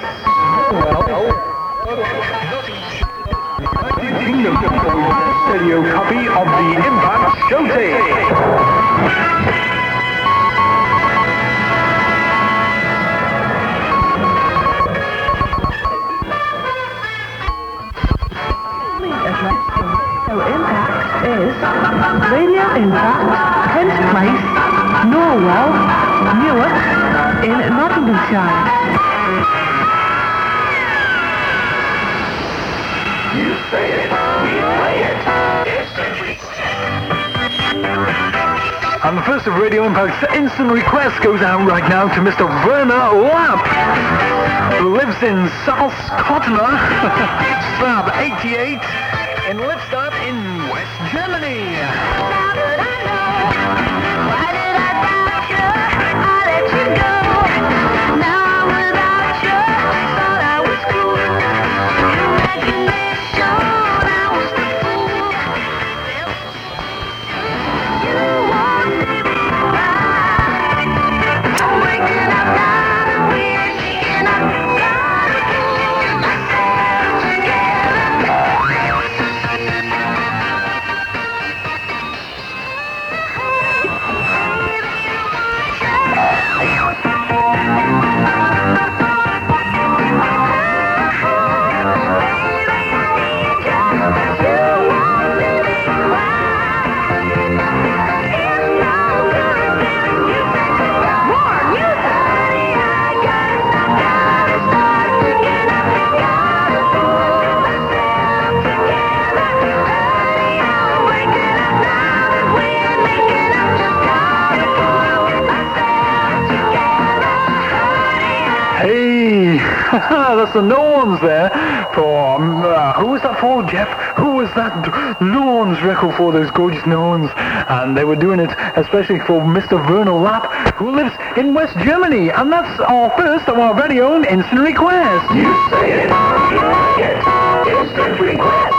Kingdom stereo copy of the Impact show tape. So Impact is Radio Impact, Kent Place, Norwell, Newark, in Nottinghamshire. You say it, we play it. It's And the first of Radio Impact's instant request goes out right now to Mister Werner Lapp, who lives in Salzkottner, slab eighty-eight, in Lippstadt in West Germany. That's the Norns there for, um, uh, who was that for, Jeff? Who was that Norns record for, those gorgeous Norns? And they were doing it especially for Mister Werner Lapp, who lives in West Germany. And that's our first of our very own instant request. You say it, you like it. Instant request.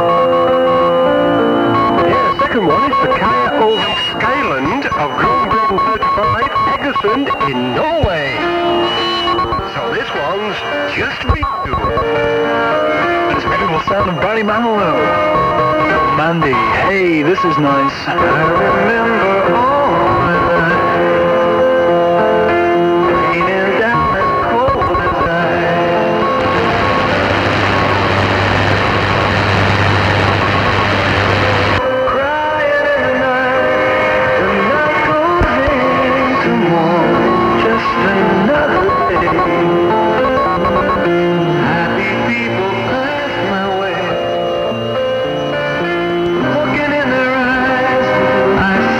Yeah, second one is the Kaya Ulrik Skyland of Groenbrand thirty-five, Egersund in Norway. So this one's just for you. It's a beautiful sound of Barry Manilow. Mandy, hey, this is nice. I remember all the night, raining down as cold as ice. Crying in the night, the night goes into morning, just another day. Happy people pass my way. Looking in their eyes, I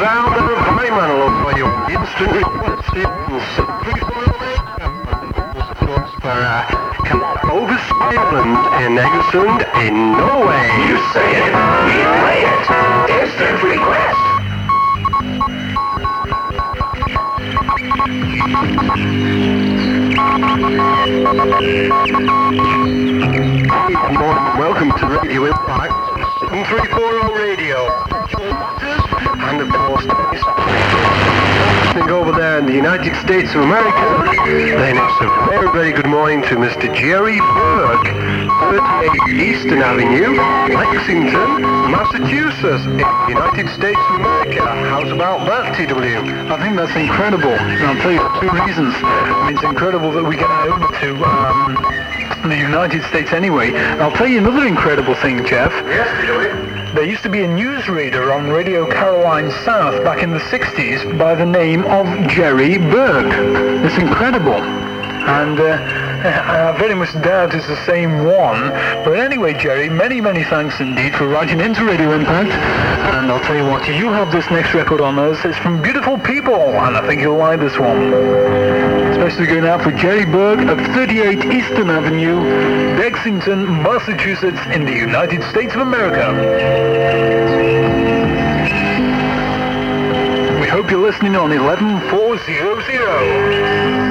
out there, my man, love for you. Instant request for uh, over Ireland in Egersund in Norway. You say it, we play it. Instant request. Good morning, welcome to Radio Impact, seven three four zero Radio. And of course, listening over there in the United States of America, then it's a very, very good morning to Mister Jerry Berg, thirty-eight Eastern Avenue, Lexington, Massachusetts, in the United States of America. How's about that, T W? I think that's incredible. And I'll tell you for two reasons. I mean, it's incredible that we get over to um, the United States anyway. And I'll tell you another incredible thing, Jeff. Yes, T W. There used to be a newsreader on Radio Caroline South back in the sixties by the name of Jerry Berg. It's incredible. And uh, I very much doubt it's the same one. But anyway, Jerry, many, many thanks indeed for writing into Radio Impact. And I'll tell you what, you have this next record on us. It's from Beautiful People, and I think you'll like this one. Especially going out for Jerry Berg of thirty-eight Eastern Avenue, Lexington, Massachusetts, in the United States of America. We hope you're listening on eleven four hundred.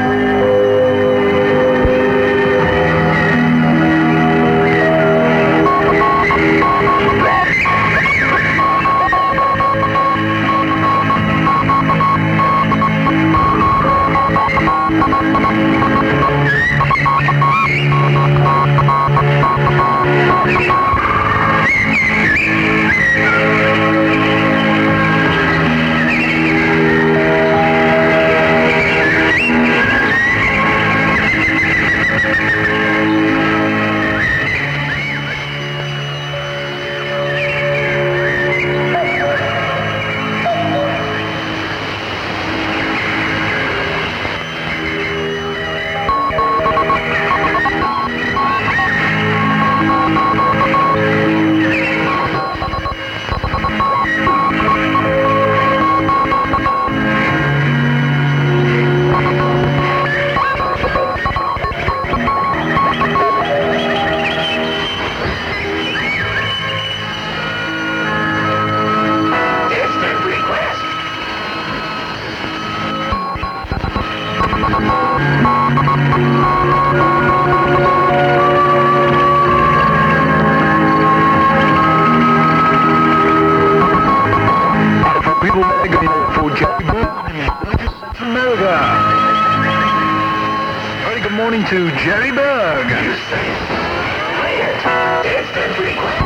To Jerry Berg. You say it, play it. Instant request.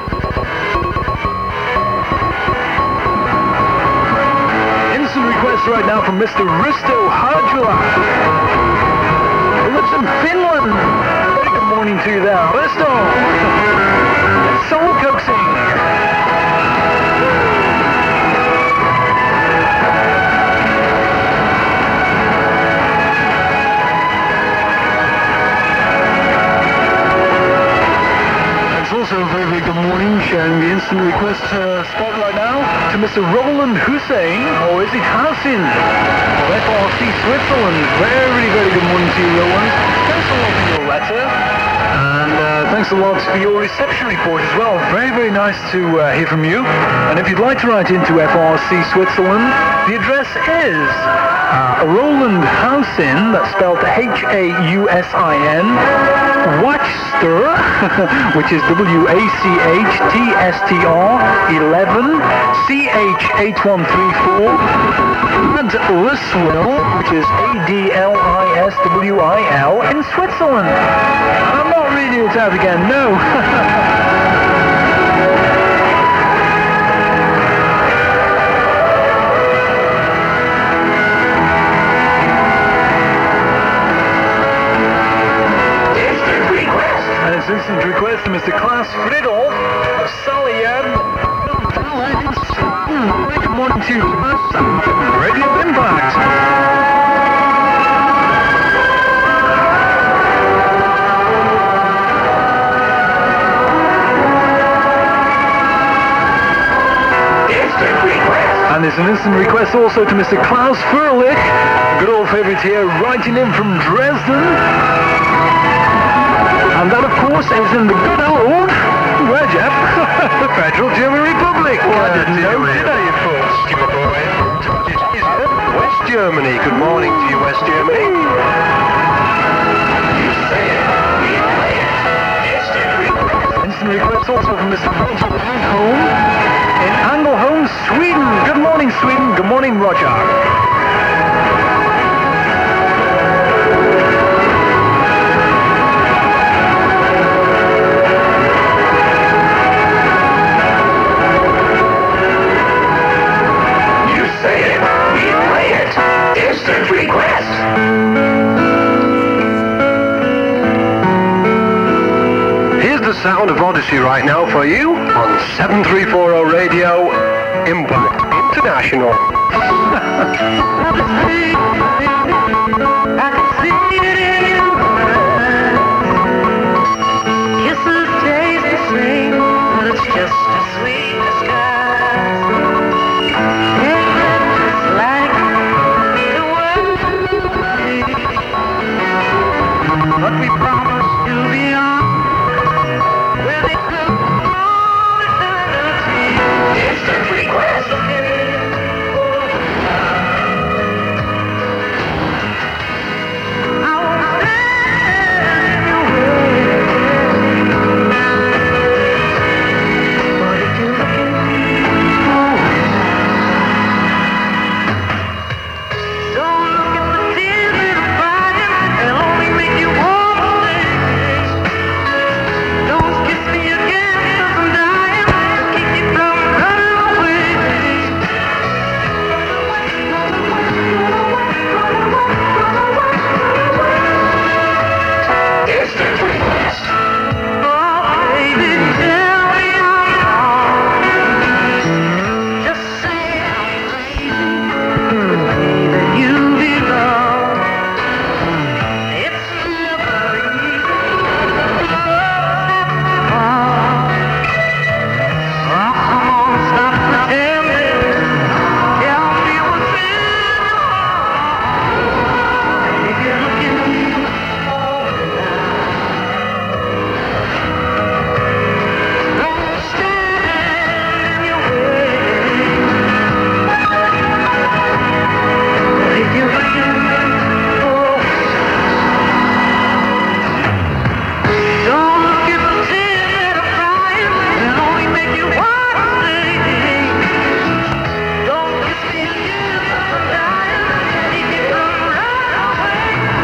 Instant request right now from Mister Risto Harjula, who lives in Finland. Very good morning to you there, Risto. Soul coaxing. Also, a very, very good morning, sharing the instant request uh, spot right now to Mister Roland Hussein, or is it Hassin, of F R C Switzerland. Very, very good morning to you, Roland. Thanks a lot for your letter, and uh, thanks a lot for your reception report as well. Very, very nice to uh, hear from you. And if you'd like to write into F R C Switzerland, the address is uh, Roland Hussein, that's spelled H A U S I N, Watchster, which is W A C H T S T R eleven C H eight one three four, and Liswil, which is A D L I S W I L, in Switzerland. I'm not reading it out again, no. Instant request to Mister Klaus Friedel of Salliad. Good morning to you, Radio Impact. And Yes, an instant request also to Mister Klaus Furlich, good old favorite here, writing in from Dresden. And that, of course, is in the good old, where, Jeff? The Federal German Republic. Well, I didn't know, did I, of course? West Germany. Good morning to you, West Germany. Instant request also from Mister Roger Angholm in Ängelholm, Sweden. Good morning, Sweden. Good morning, Roger. Instant request. Here's the sound of Odyssey right now for you on seven three four zero Radio Impact International. Kisses taste the same, but it's just as sweet as skies. It's like but we promise to be on with it all eternity. Instant request. I won't stand in your way. But if you're looking for, don't look at the tears that are crying. They'll only make you want to stay. Don't kiss me again 'cause I'm dying. Keep you from running away. Instant request. Oh, baby, tell me I'm wrong. Just say I'm crazy. The way that you belong. It's never easy. Oh, oh, come on, stop pretending. Tell me what's in your heart. If you're looking don't stand in your way. If you're looking for, don't look at the tears that are crying. They'll only make you want to stay. Don't kiss me again 'cause I'm dying. Keep you from running away.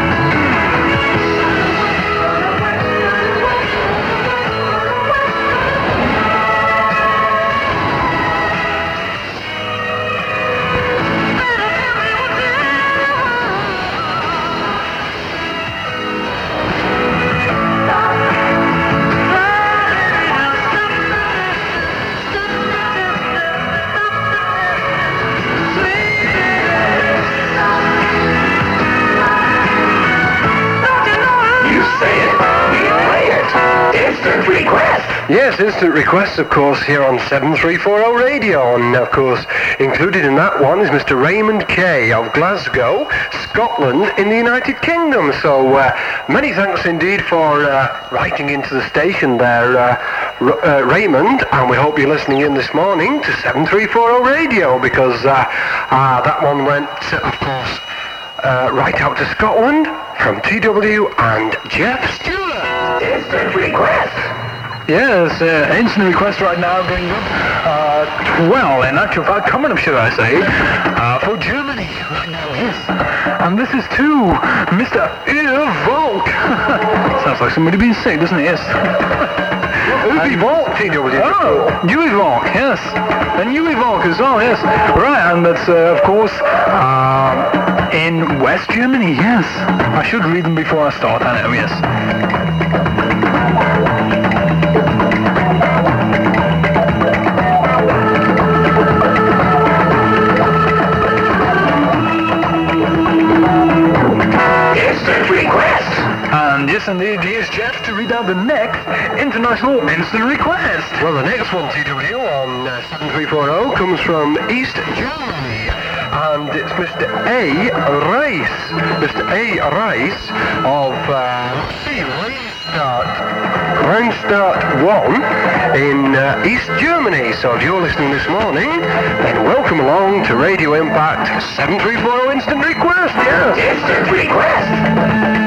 You say it, we play it. Instant request. Yes, instant requests, of course, here on seven three four zero Radio. And, of course, included in that one is Mister Raymond Kay of Glasgow, Scotland, in the United Kingdom. So, uh, many thanks indeed for uh, writing into the station there, uh, R- uh, Raymond. And we hope you're listening in this morning to seven three four zero Radio, because uh, uh, that one went, uh, of course, uh, right out to Scotland from T W and Jeff Stewart. Instant request. Yes, uh, instant request right now going up. Uh, well, in actual fact, coming up, should I say, uh, for Germany right now, yes. And this is to Mister Uwe Volk. Sounds like somebody being sick, doesn't it? Yes. Uwe Volk. T W. Oh, Uwe Volk, yes. And Uwe Volk as well, yes. Right, and that's, uh, of course, uh, in West Germany, yes. I should read them before I start, I know, yes. Instant request. And yes, indeed, here's Jeff to read out the next international instant request. Well, the next one, T W, on uh, seven three four zero comes from East Germany. And it's Mister A. Rice. Mister A. Rice of, uh, let's see, Rheinstadt. Rheinstadt one in uh, East Germany. So if you're listening this morning, then welcome along to Radio Impact seven three four zero Instant Request. Yes. Instant Request.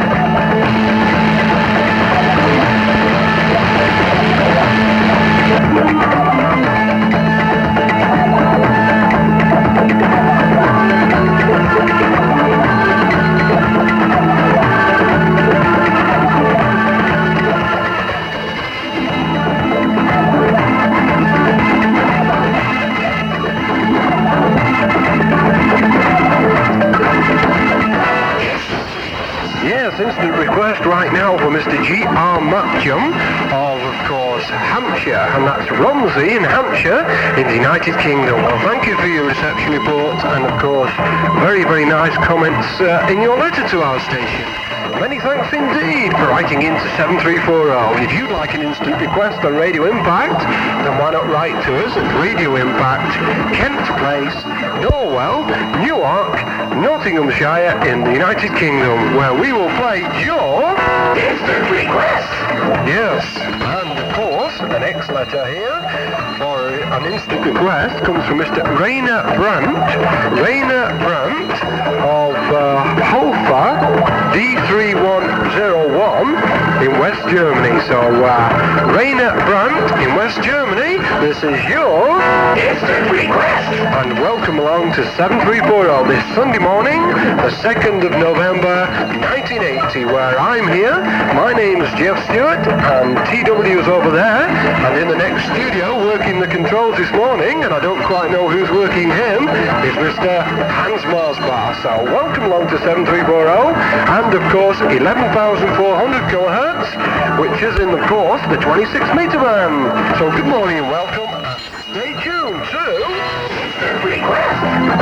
Instant request right now for Mister G R Matcham of, of course, Hampshire, and that's Romsey in Hampshire in the United Kingdom. Well, thank you for your reception report and, of course, very, very nice comments uh, in your letter to our station. Many thanks indeed for writing into seven three four zero. If you'd like an instant request on Radio Impact, then why not write to us at Radio Impact, Kent Place, Norwell, Newark, Nottinghamshire in the United Kingdom, where we will play your instant request. Yes, and of course, the next letter here for an instant request comes from Mister Rainer Brandt. Rainer Brandt of uh, Hofer, D three one zero one in West Germany. So, uh, Rainer Brandt in West Germany, this is your instant request. And welcome along to seven three four zero this Sunday morning, the second of November, nineteen eighty, where I'm here. My name's Jeff Stewart, and T W's over there, and in the next studio, working the controls this morning, and I don't quite know who's working him, is Mister Hans Marsbar. So, welcome along to seven three four zero, and of course, eleven thousand four hundred kilohertz, which is in, of course, the twenty-six meter band. So, good morning and welcome, and stay tuned to Instant Request.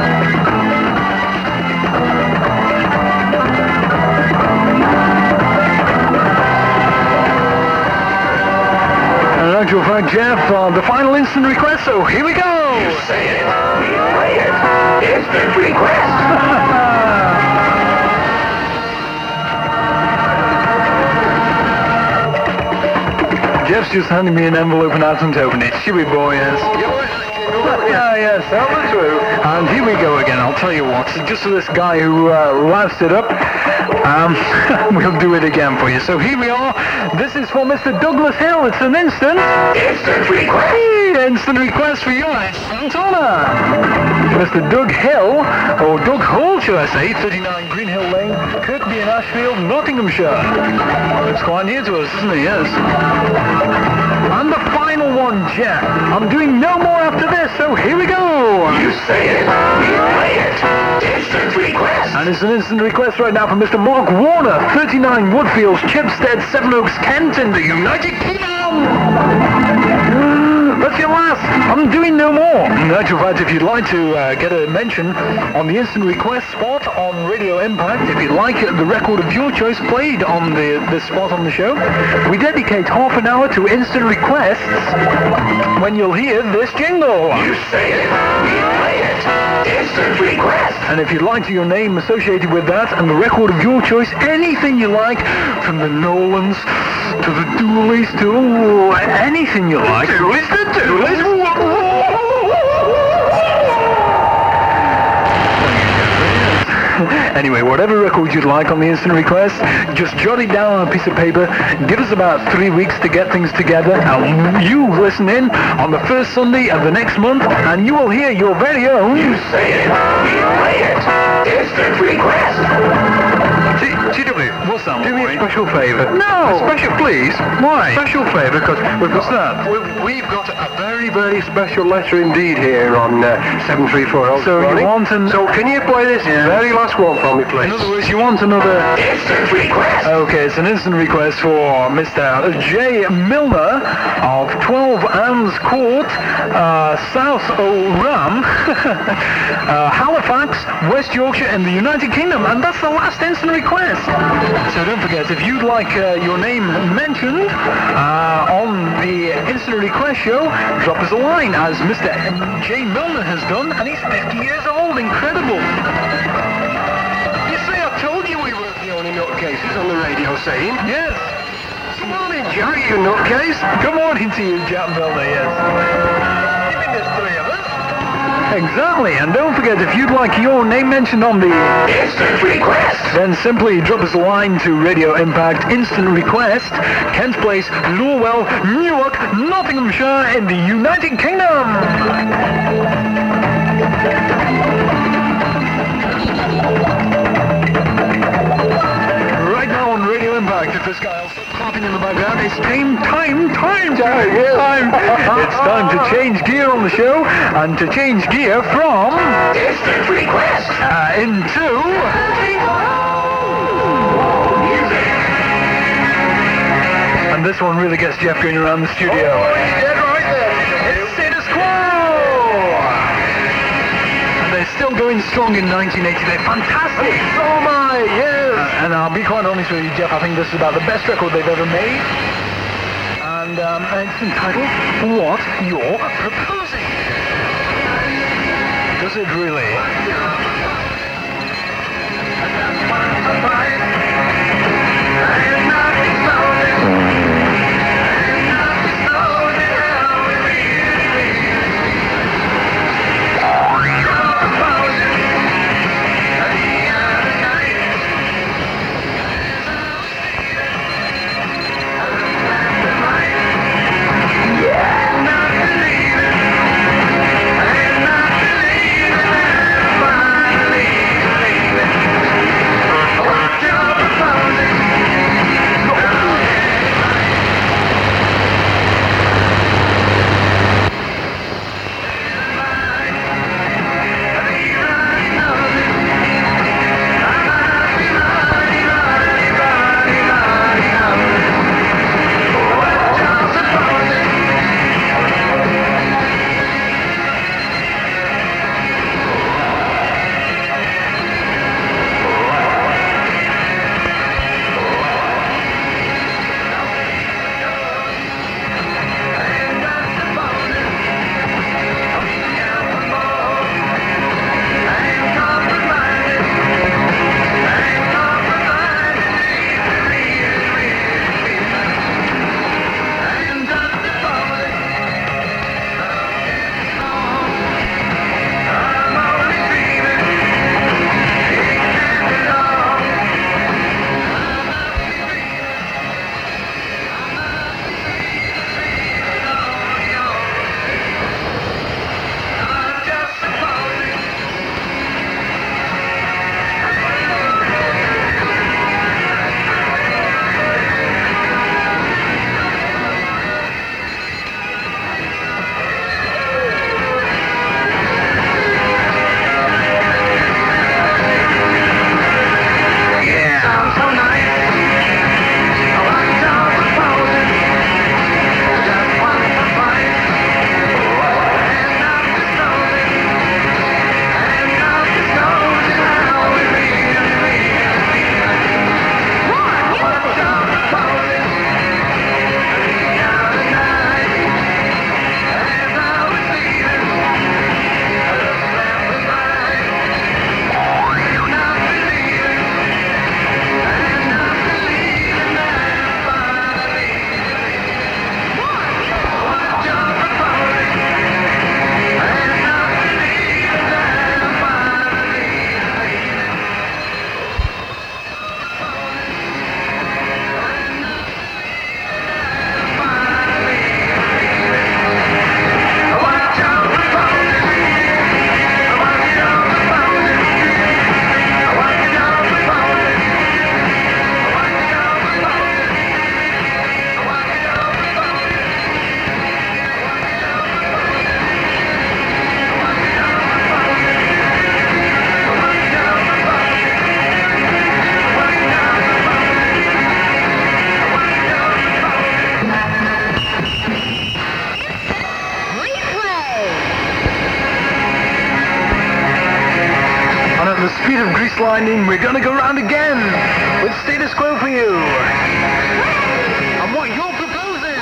In actual fact, Jeff, uh, the final instant request, so here we go! You say it, we play it. Instant request. Jeff's just handing me an envelope and hasn't opened it. Should we, boy? Yes. Yeah, yes. And here we go again. I'll tell you what. Just for this guy who uh, loused it up, um, we'll do it again for you. So here we are. This is for Mister Douglas Hill. It's an instant. Instant request. Hey, instant request for your excellent honor. Mister Doug Hill, or Doug Hall, should I say, thirty-nine Green Hill Lane, Kirkby in Ashfield, Nottinghamshire. It's quite near to us, isn't it? Yes. And the final one, Jeff. I'm doing no more after this, so here we go. You say it, we play it. Instant request. And it's an instant request right now from Mister Mark Warner, thirty-nine Woodfields, Chipstead, Sevenoaks, Kent in the United Kingdom. That's your last. I'm doing no more. In actual fact, if you'd like to uh, get a mention on the instant request spot on Radio Impact, if you'd like the record of your choice played on the, the spot on the show, we dedicate half an hour to instant requests when you'll hear this jingle. You say it, we play it. Instant request. And if you'd like to your name associated with that and the record of your choice, anything you like, from the Nolans to the Dooleys to ooh, anything you like. Doolies the Doolies. Anyway, whatever record you'd like on the instant request, just jot it down on a piece of paper. Give us about three weeks to get things together, and you listen in on the first Sunday of the next month, and you will hear your very own. You say it, we play it. Instant request. T W, What's that? do me a special favour. No. A special, please. Why? Special favour, because we've got What's that? We've, we've got a very, very special letter indeed here on uh, seven three four zero. So you want an... So can you play this Yeah. very last one for me, please? In other words, you want another... Instant request. Okay, it's an instant request for Mister J. Milner of twelve Anne's Court, uh, South O'Ram, uh, Halifax, West Yorkshire in the United Kingdom. And that's the last instant request. So don't forget, if you'd like uh, your name mentioned uh, on the Instant Request show, drop us a line, as Mister Jay Milner has done, and he's fifty years old. Incredible. You see, I told you we weren't the only nutcases on the radio scene. Yes. Good morning, Jack, you nutcase. Good morning to you, Jack Milner, yes. You mean there's three of us? Exactly, and don't forget, if you'd like your name mentioned on the Instant Request. then simply drop us a line to Radio Impact Instant Request, Kent Place, Norwell, Newark, Nottinghamshire in the United Kingdom. Right now on Radio Impact, if this guy will stop clapping in the background, it's time, time, time, time, time. It's time to change gear on the show, and to change gear from Instant Request. uh, into... And this one really gets Jeff going around the studio. Dead right there. It's Status Quo! And they're still going strong in nineteen eighty. They're fantastic! Oh my, yes. Uh, and I'll be quite honest with you, Jeff, I think this is about the best record they've ever made. And um, it's entitled What You're Proposing. Does it really? Speed of Grease Lightning, we're gonna go round again with Status Quo for you. And what you're proposing.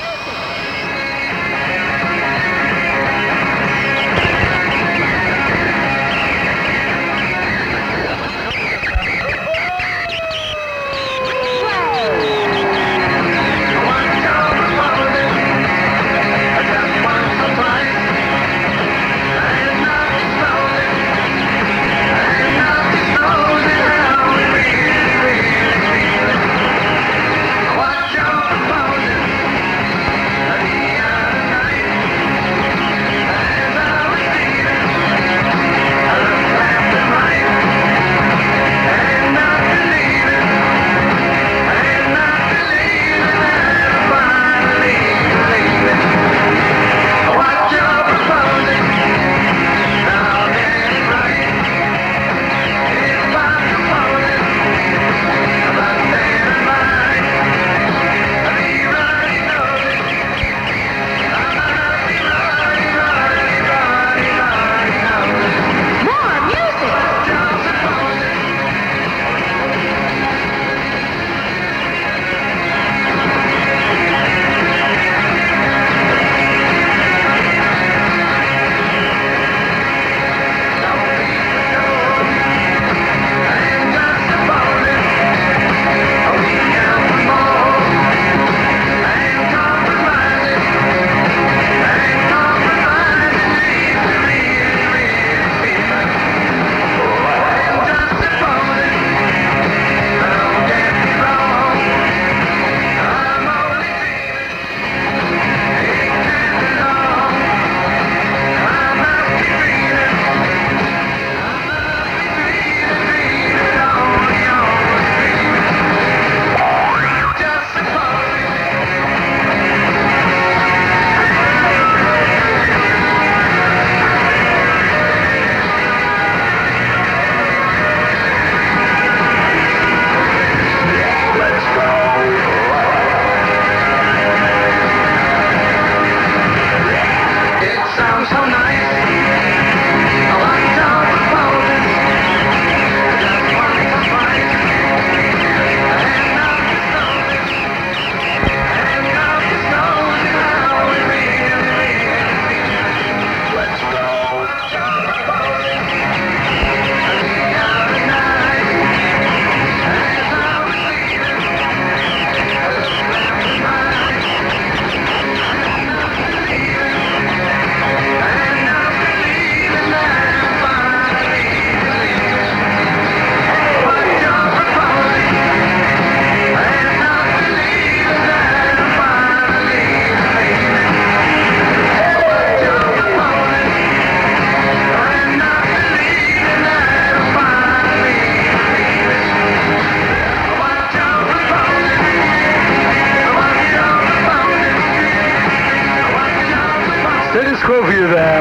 Status Quo for you there.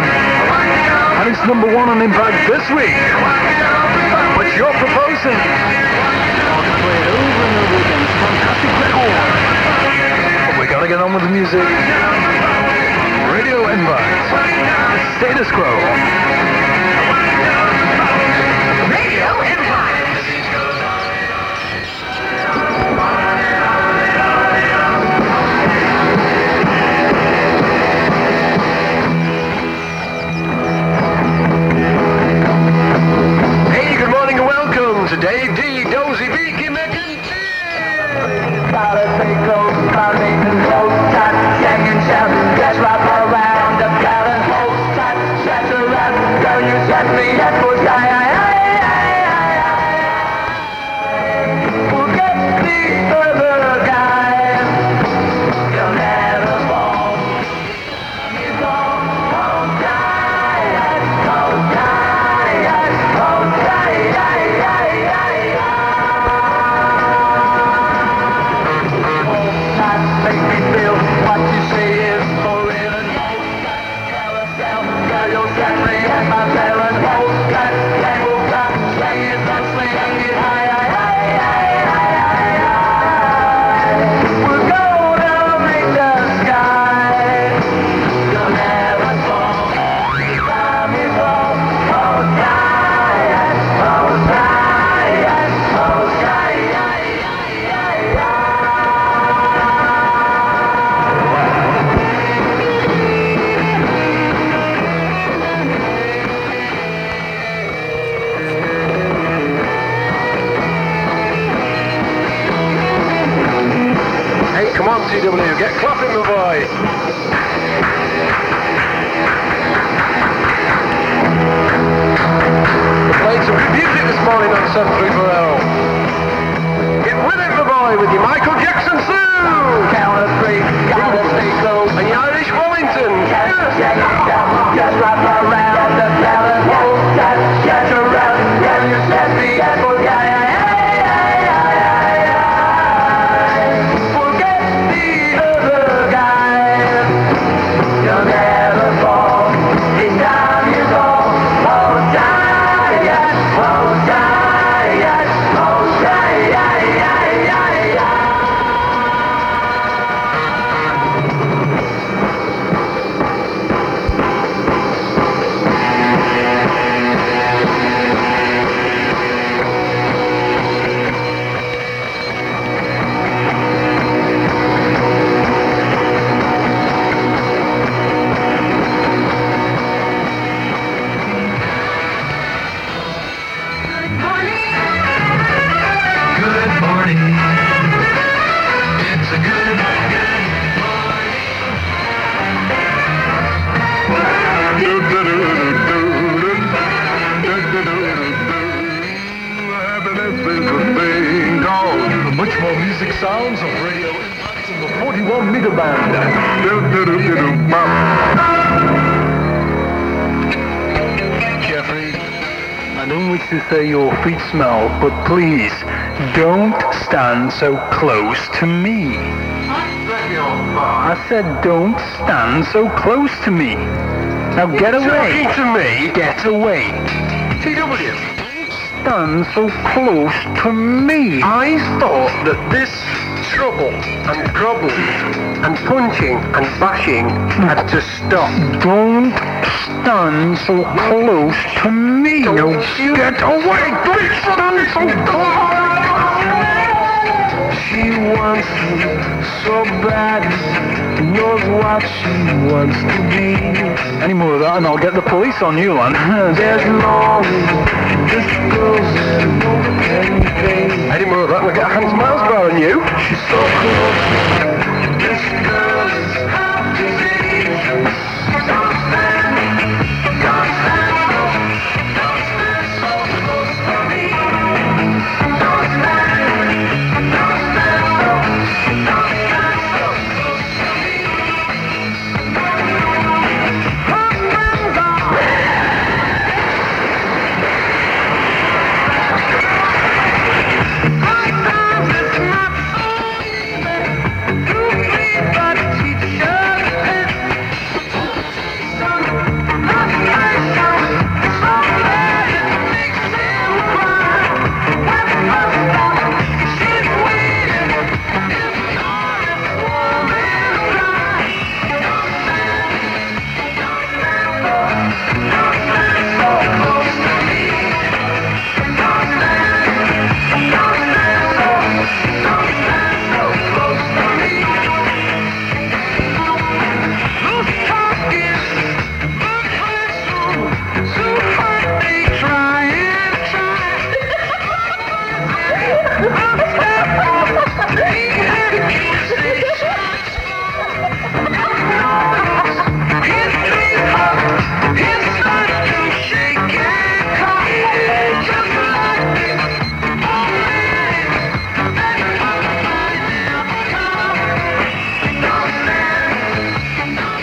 And it's number one on Impact this week. What you're proposing. I'll play it over and over again. It's a fantastic record. But we gotta get on with the music. Radio Impact. Status Quo. Radio Impact. Today, D. Dozy Beaky McIntyre. Gotta take those climbing and hold tight, gang and shout, let's wrap around the bell and hold tight, stretch around. on, T W. Get clapping, my boy. We played some good music this morning on seven three four zero. Get with it, my boy, with your Michael Jackson Sue. Count of three, gotta stay close. And your Irish Wellington. Just wrap around the ballad, just, just around, yeah, you said be careful, yeah, yeah, yeah, yeah, yeah. Forget the other guy. You'll never fall. It's time you go. Oh, giant, oh, giant, oh, giant, yeah, yeah, yeah, yeah. Good morning. It's a good, good Happiness is a thing called Much more music sounds of Radio Impact in the forty-one meter band. Jeffrey, I don't wish to say your feet smell, but please, don't stand so close to me. I said don't stand so close to me. Now get away. Talking to me? Get away. T W. Stand so close to me. I thought that this trouble and problems and punching and bashing had to stop. Don't stand so close to me. Don't No, you get away. Don't stand so close. She wants me so bad, knows what she wants to be. Any more of that and I'll get the police on you, man. There's no this girl's no can pay. Any more of that and I'll get a Hans Miles bar on you. She's so close. This girl is disease. Don't stand, don't stand so, don't stand so close to me. Don't stand, don't stand so, don't stand so close to me. Her friends are sometimes it's not so easy to be but teach us. Some not special, somebody makes them cry. When her stop, she's waiting. If you're a woman cry, don't stand, don't stand so, don't stand so close to me. Don't stand, don't stand so, don't stand so close to me. Who's talking? Look who's so hard they try and try. His heart to shake and cry, just like this already. Don't stand.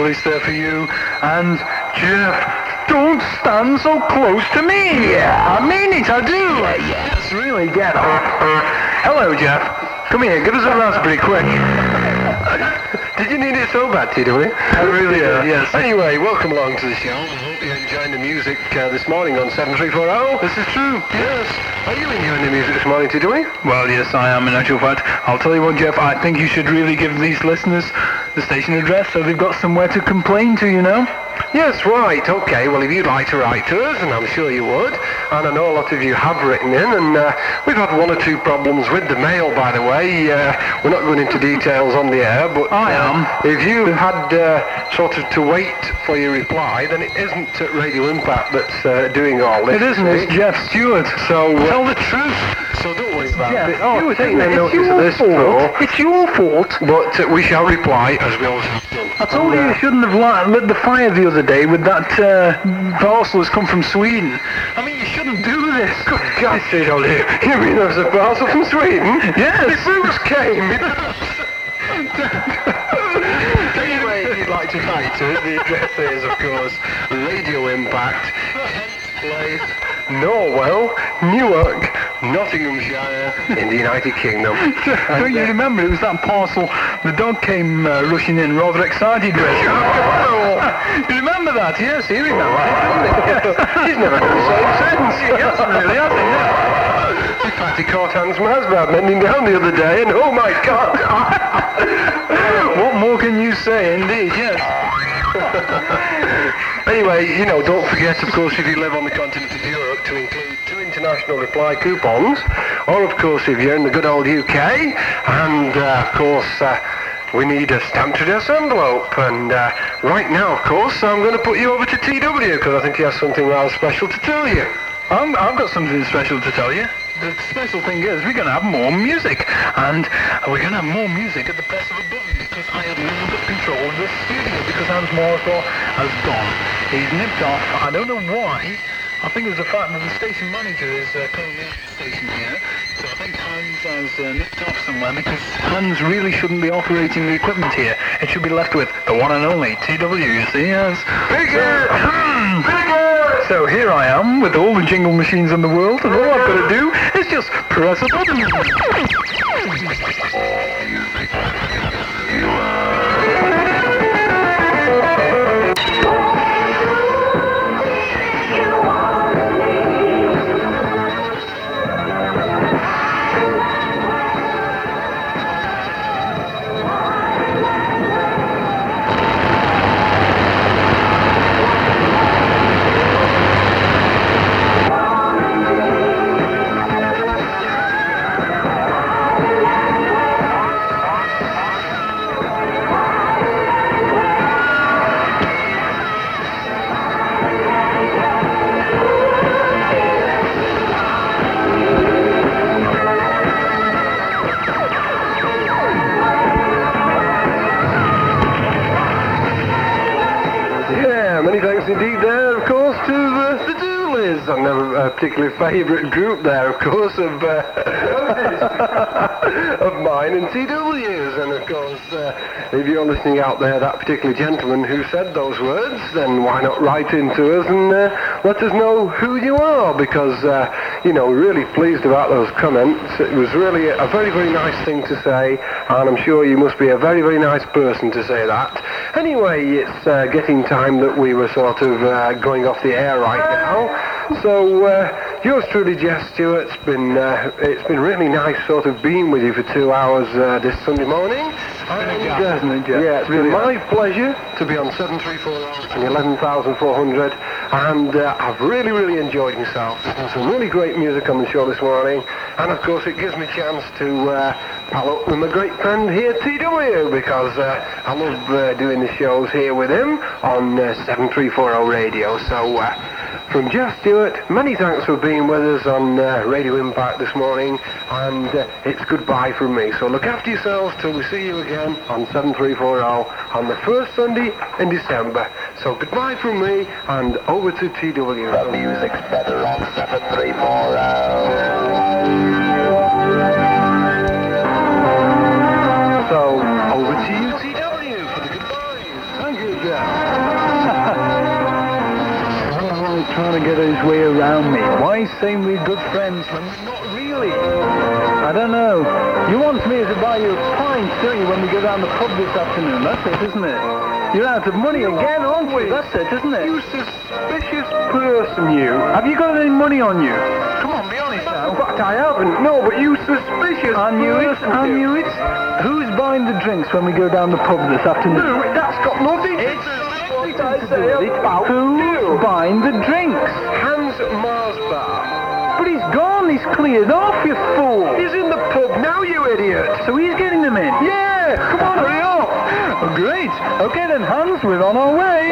Police there for you. And Jeff, don't stand so close to me. Yeah. I mean it, I do. Yeah, yes, really, get up. Hello, Jeff. Come here, give us a raspberry quick. Did you need it so bad, T W? I really did, yes. Anyway, welcome along to the show. I hope you're enjoying the music uh, this morning on seven three four zero. This is true. Yes. Are you enjoying the music this morning, T W? Well, yes, I am, in actual fact. I'll tell you what, Jeff, I think you should really give these listeners the station address so they've got somewhere to complain to, you know? Yes, right, okay. Well, if you'd like to write to us, and I'm sure you would, and I know a lot of you have written in, and uh, we've had one or two problems with the mail, by the way. Uh, we're not going into details on the air, but I uh, am. if you had uh, sort of to wait for your reply, then it isn't uh, Radio Impact that's uh, doing all this. It isn't, it's Jeff Stewart. So uh, Tell the truth. So don't worry about Jeff it. Oh, Stewart, taking isn't a it? notice It's of your this fault. before, It's your fault. but uh, we shall reply as we always have done. I told you And, you uh, shouldn't have li- lit the fire the other day with that uh, parcel that's come from Sweden. I mean, you shouldn't do this. Good God, T W. You mean there's a parcel from Sweden? Yes. The booze came. Anyway, if you'd like to write to us, the address is, of course, Radio Impact, Kent Place, Norwell, Newark, Nottinghamshire, in the United Kingdom. Don't you remember? It was that parcel. The dog came uh, rushing in, rather excited. With. You remember that? Yes, he remembers. He's never had the same sentence. He hasn't really, has he? In fact, he caught Hans Masbad mending down the other day, and oh my God! What more can you say? Indeed, yes. Anyway, you know, don't forget, of course, if you live on the continent of Europe, to include two international reply coupons, or, of course, if you're in the good old U K, and, uh, of course, uh, we need a stamped address envelope. And uh, right now, of course, I'm going to put you over to T W, because I think he has something rather special to tell you. I'm, I've got something special to tell you. The special thing is we're going to have more music, and we're going to have more music at the press of a button, because I have now got control of this studio, because Hans Morrison has gone. He's nipped off. I don't know why. I think it's the fact that the station manager is uh, currently at the station here, so I think Hans has uh, nipped off somewhere, because Hans really shouldn't be operating the equipment here. It should be left with the one and only T W, you see, yes. Bigger! Bigger! So here I am with all the jingle machines in the world, and all I've got to do is just press a button. Indeed there, of course, to uh, the Doolies. I'm never a particularly favourite group there, of course, of uh, of mine and T W's. And, of course, uh, if you're listening out there, that particular gentleman who said those words, then why not write into us and uh, let us know who you are, because, uh, you know, we're really pleased about those comments. It was really a very, very nice thing to say, and I'm sure you must be a very, very nice person to say that. Anyway, it's uh, getting time that we were sort of uh, going off the air right now. So, uh, yours truly, Jeff Stewart. It's been, uh, it's been really nice sort of being with you for two hours uh, this Sunday morning. And, uh, yeah, it's been my pleasure to be on seven three four and eleven thousand four hundred, and uh, I've really, really enjoyed myself. There's been some really great music on the show this morning, and of course it gives me a chance to uh, pal up with my great friend here, T W, because uh, I love uh, doing the shows here with him on uh, seven three four zero radio. So, uh, from Jeff Stewart, many thanks for being with us on uh, Radio Impact this morning, and uh, it's goodbye from me. So look after yourselves till we see you again on seven three four zero on the first Sunday in December. So goodbye from me, and over to T W. The music's better on seven three four zero. So over to you, T W, for the goodbyes. Thank you, Jeff. trying to get his way around me? Why is saying we're good friends when we're not really? I don't know. You want me to buy you a pint, don't you, when we go down the pub this afternoon? That's it, isn't it? You're out of money again, aren't you? That's it, isn't it? You suspicious person, you. Have you got any money on you? Come on, be honest now. In fact, I haven't. No, but you suspicious I knew it, person, I you. knew it. Who's buying the drinks when we go down the pub this afternoon? No, that's got nothing to do with what I say about Who's you. buying the drinks? Hans Marsbar. But he's gone, he's cleared off, you fool. He's in the pub now, you idiot. So he's getting them in? Yeah, come on, hurry up. Oh, great. Okay then, Hans, we're on our way.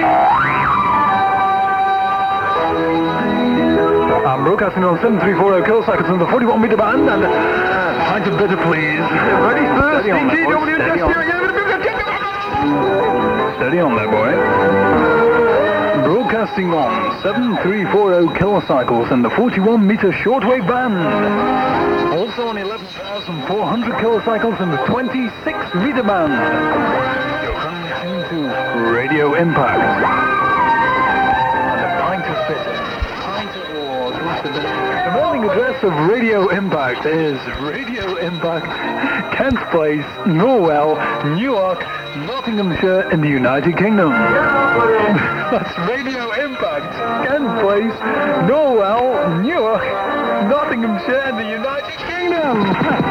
I'm broadcasting on seven three four zero kiloseconds on the forty-one meter band, and uh, pint of bitter, please. Ready, thirsty, Steady on there, T boy. W, Steady just on. Steady on there, boy. Broadcasting on seven three four zero kilocycles and the forty-one meter shortwave band. Also on eleven thousand four hundred kilocycles and the twenty-six meter band. You're listening to Radio Impact. And a pint of bitter. Pint of oh, just a bit. The mailing address of Radio Impact is Radio Impact, Kent Place, Norwell, Newark, Nottinghamshire in the United Kingdom. That's Radio Impact, Kent Place, Norwell, Newark, Nottinghamshire in the United Kingdom.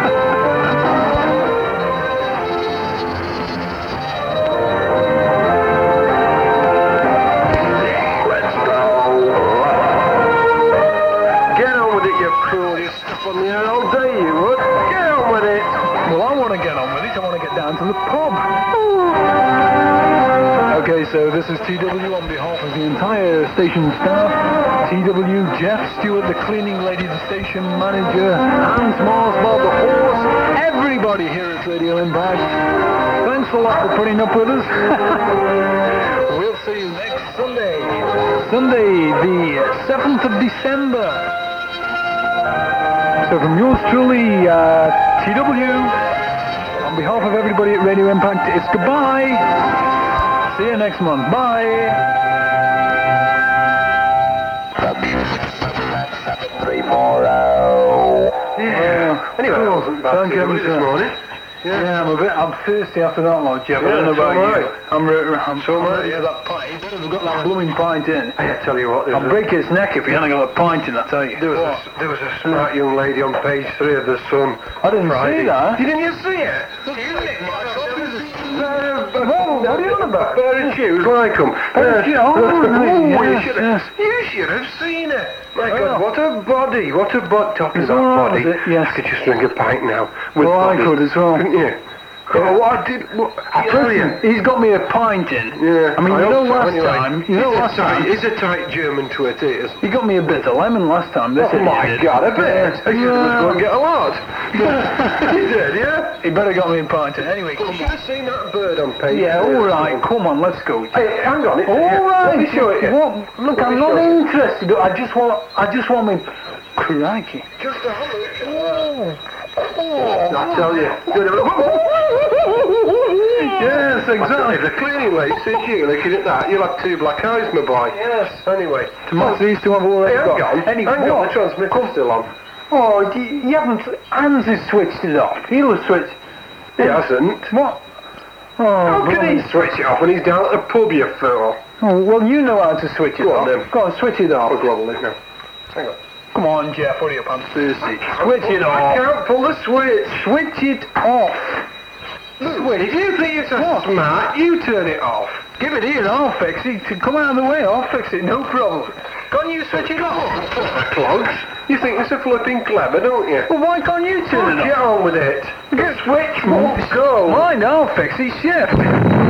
Get on with it, you fool. You stuff on the air all day, you would. Get on with it. Well, I want to get on with it. I want to get down to the pub. Okay, so this is T W on behalf of the entire station staff. T W, Jeff Stewart, the cleaning lady, the station manager, Hans Marsbar, the horse, everybody here at Radio Impact. Thanks a lot for putting up with us. We'll see you next Sunday. Sunday, the seventh of December. So from yours truly, uh, T W, on behalf of everybody at Radio Impact, it's goodbye. See you next month. Bye. Three, four, oh. Yeah. Anyway, I wasn't bad Thank to you, do it this sir. morning. Yeah, I'm a bit, I'm thirsty after that lot, Jeff. I Yeah, don't know so about am you. I. I'm, re- I'm So am I. ready for that pint. You've got that blooming pint in. I tell you what, there I'll was, break his neck if you haven't got a pint in, I tell you. a, there, was a, there was a smart young lady on page three of The Sun. I didn't Friday. see that. Didn't you see it? What are you on about? A pair of shoes like them. Pair of shoes? Oh, you, yes, should have, yes. you should have seen it. My Oh. God, what a body, what a body. Talking It's about all right, body, is it? Yes. I could just drink a pint now. With Well, I body. could as well. Couldn't you? Oh, what I did, what, I tell you. Listen, he's got me a pint in. Yeah. I mean, you know hope so, last anyway. time, you know He's a last tight- time, He's a tight German twit, he is. he got me a bit of lemon last time. This Oh idiot my did. God, a bit. Yeah. I should have go and get a lot. He did, yeah? He better got me a pint in. Anyway, You come should on. have seen that bird on page Yeah, three. all right. Come on, let's go. Hey, hang on. It's, All yeah, right. Let me show it you. What? Look, Let I'm me not show it you. interested. I just want. I just want me. Crikey. Just a look. I tell you. Yes, exactly. If the cleaning lady sees you looking at that, you'll have two black eyes, my boy. Yes. Anyway. Tomorrow these two have already Hey, hang got. on. Any, hang on, what? the transmitter's still on. Oh, you, you haven't. Hans has switched it off. He'll have switched. He hasn't. What? Oh, How can blimey. he switch it off when he's down at the pub, you fool? Oh, well, you know how to switch it Go off. on, then. Go on, switch it off. I'll global it now. Hang on. Come on, Jeff. Hurry up, I'm thirsty. Switch it I off. can't pull the switch. Switch it off. Switch. If you think you're so smart, you turn it off. Give it here, I'll fix it. Come out of the way, I'll fix it, no problem. Can't you switch it off? Clogs. You think you're so flipping clever, don't you? Well, why can't you turn it Get off? on with it. Get Switch won't go. Mind, I'll fix it, shift.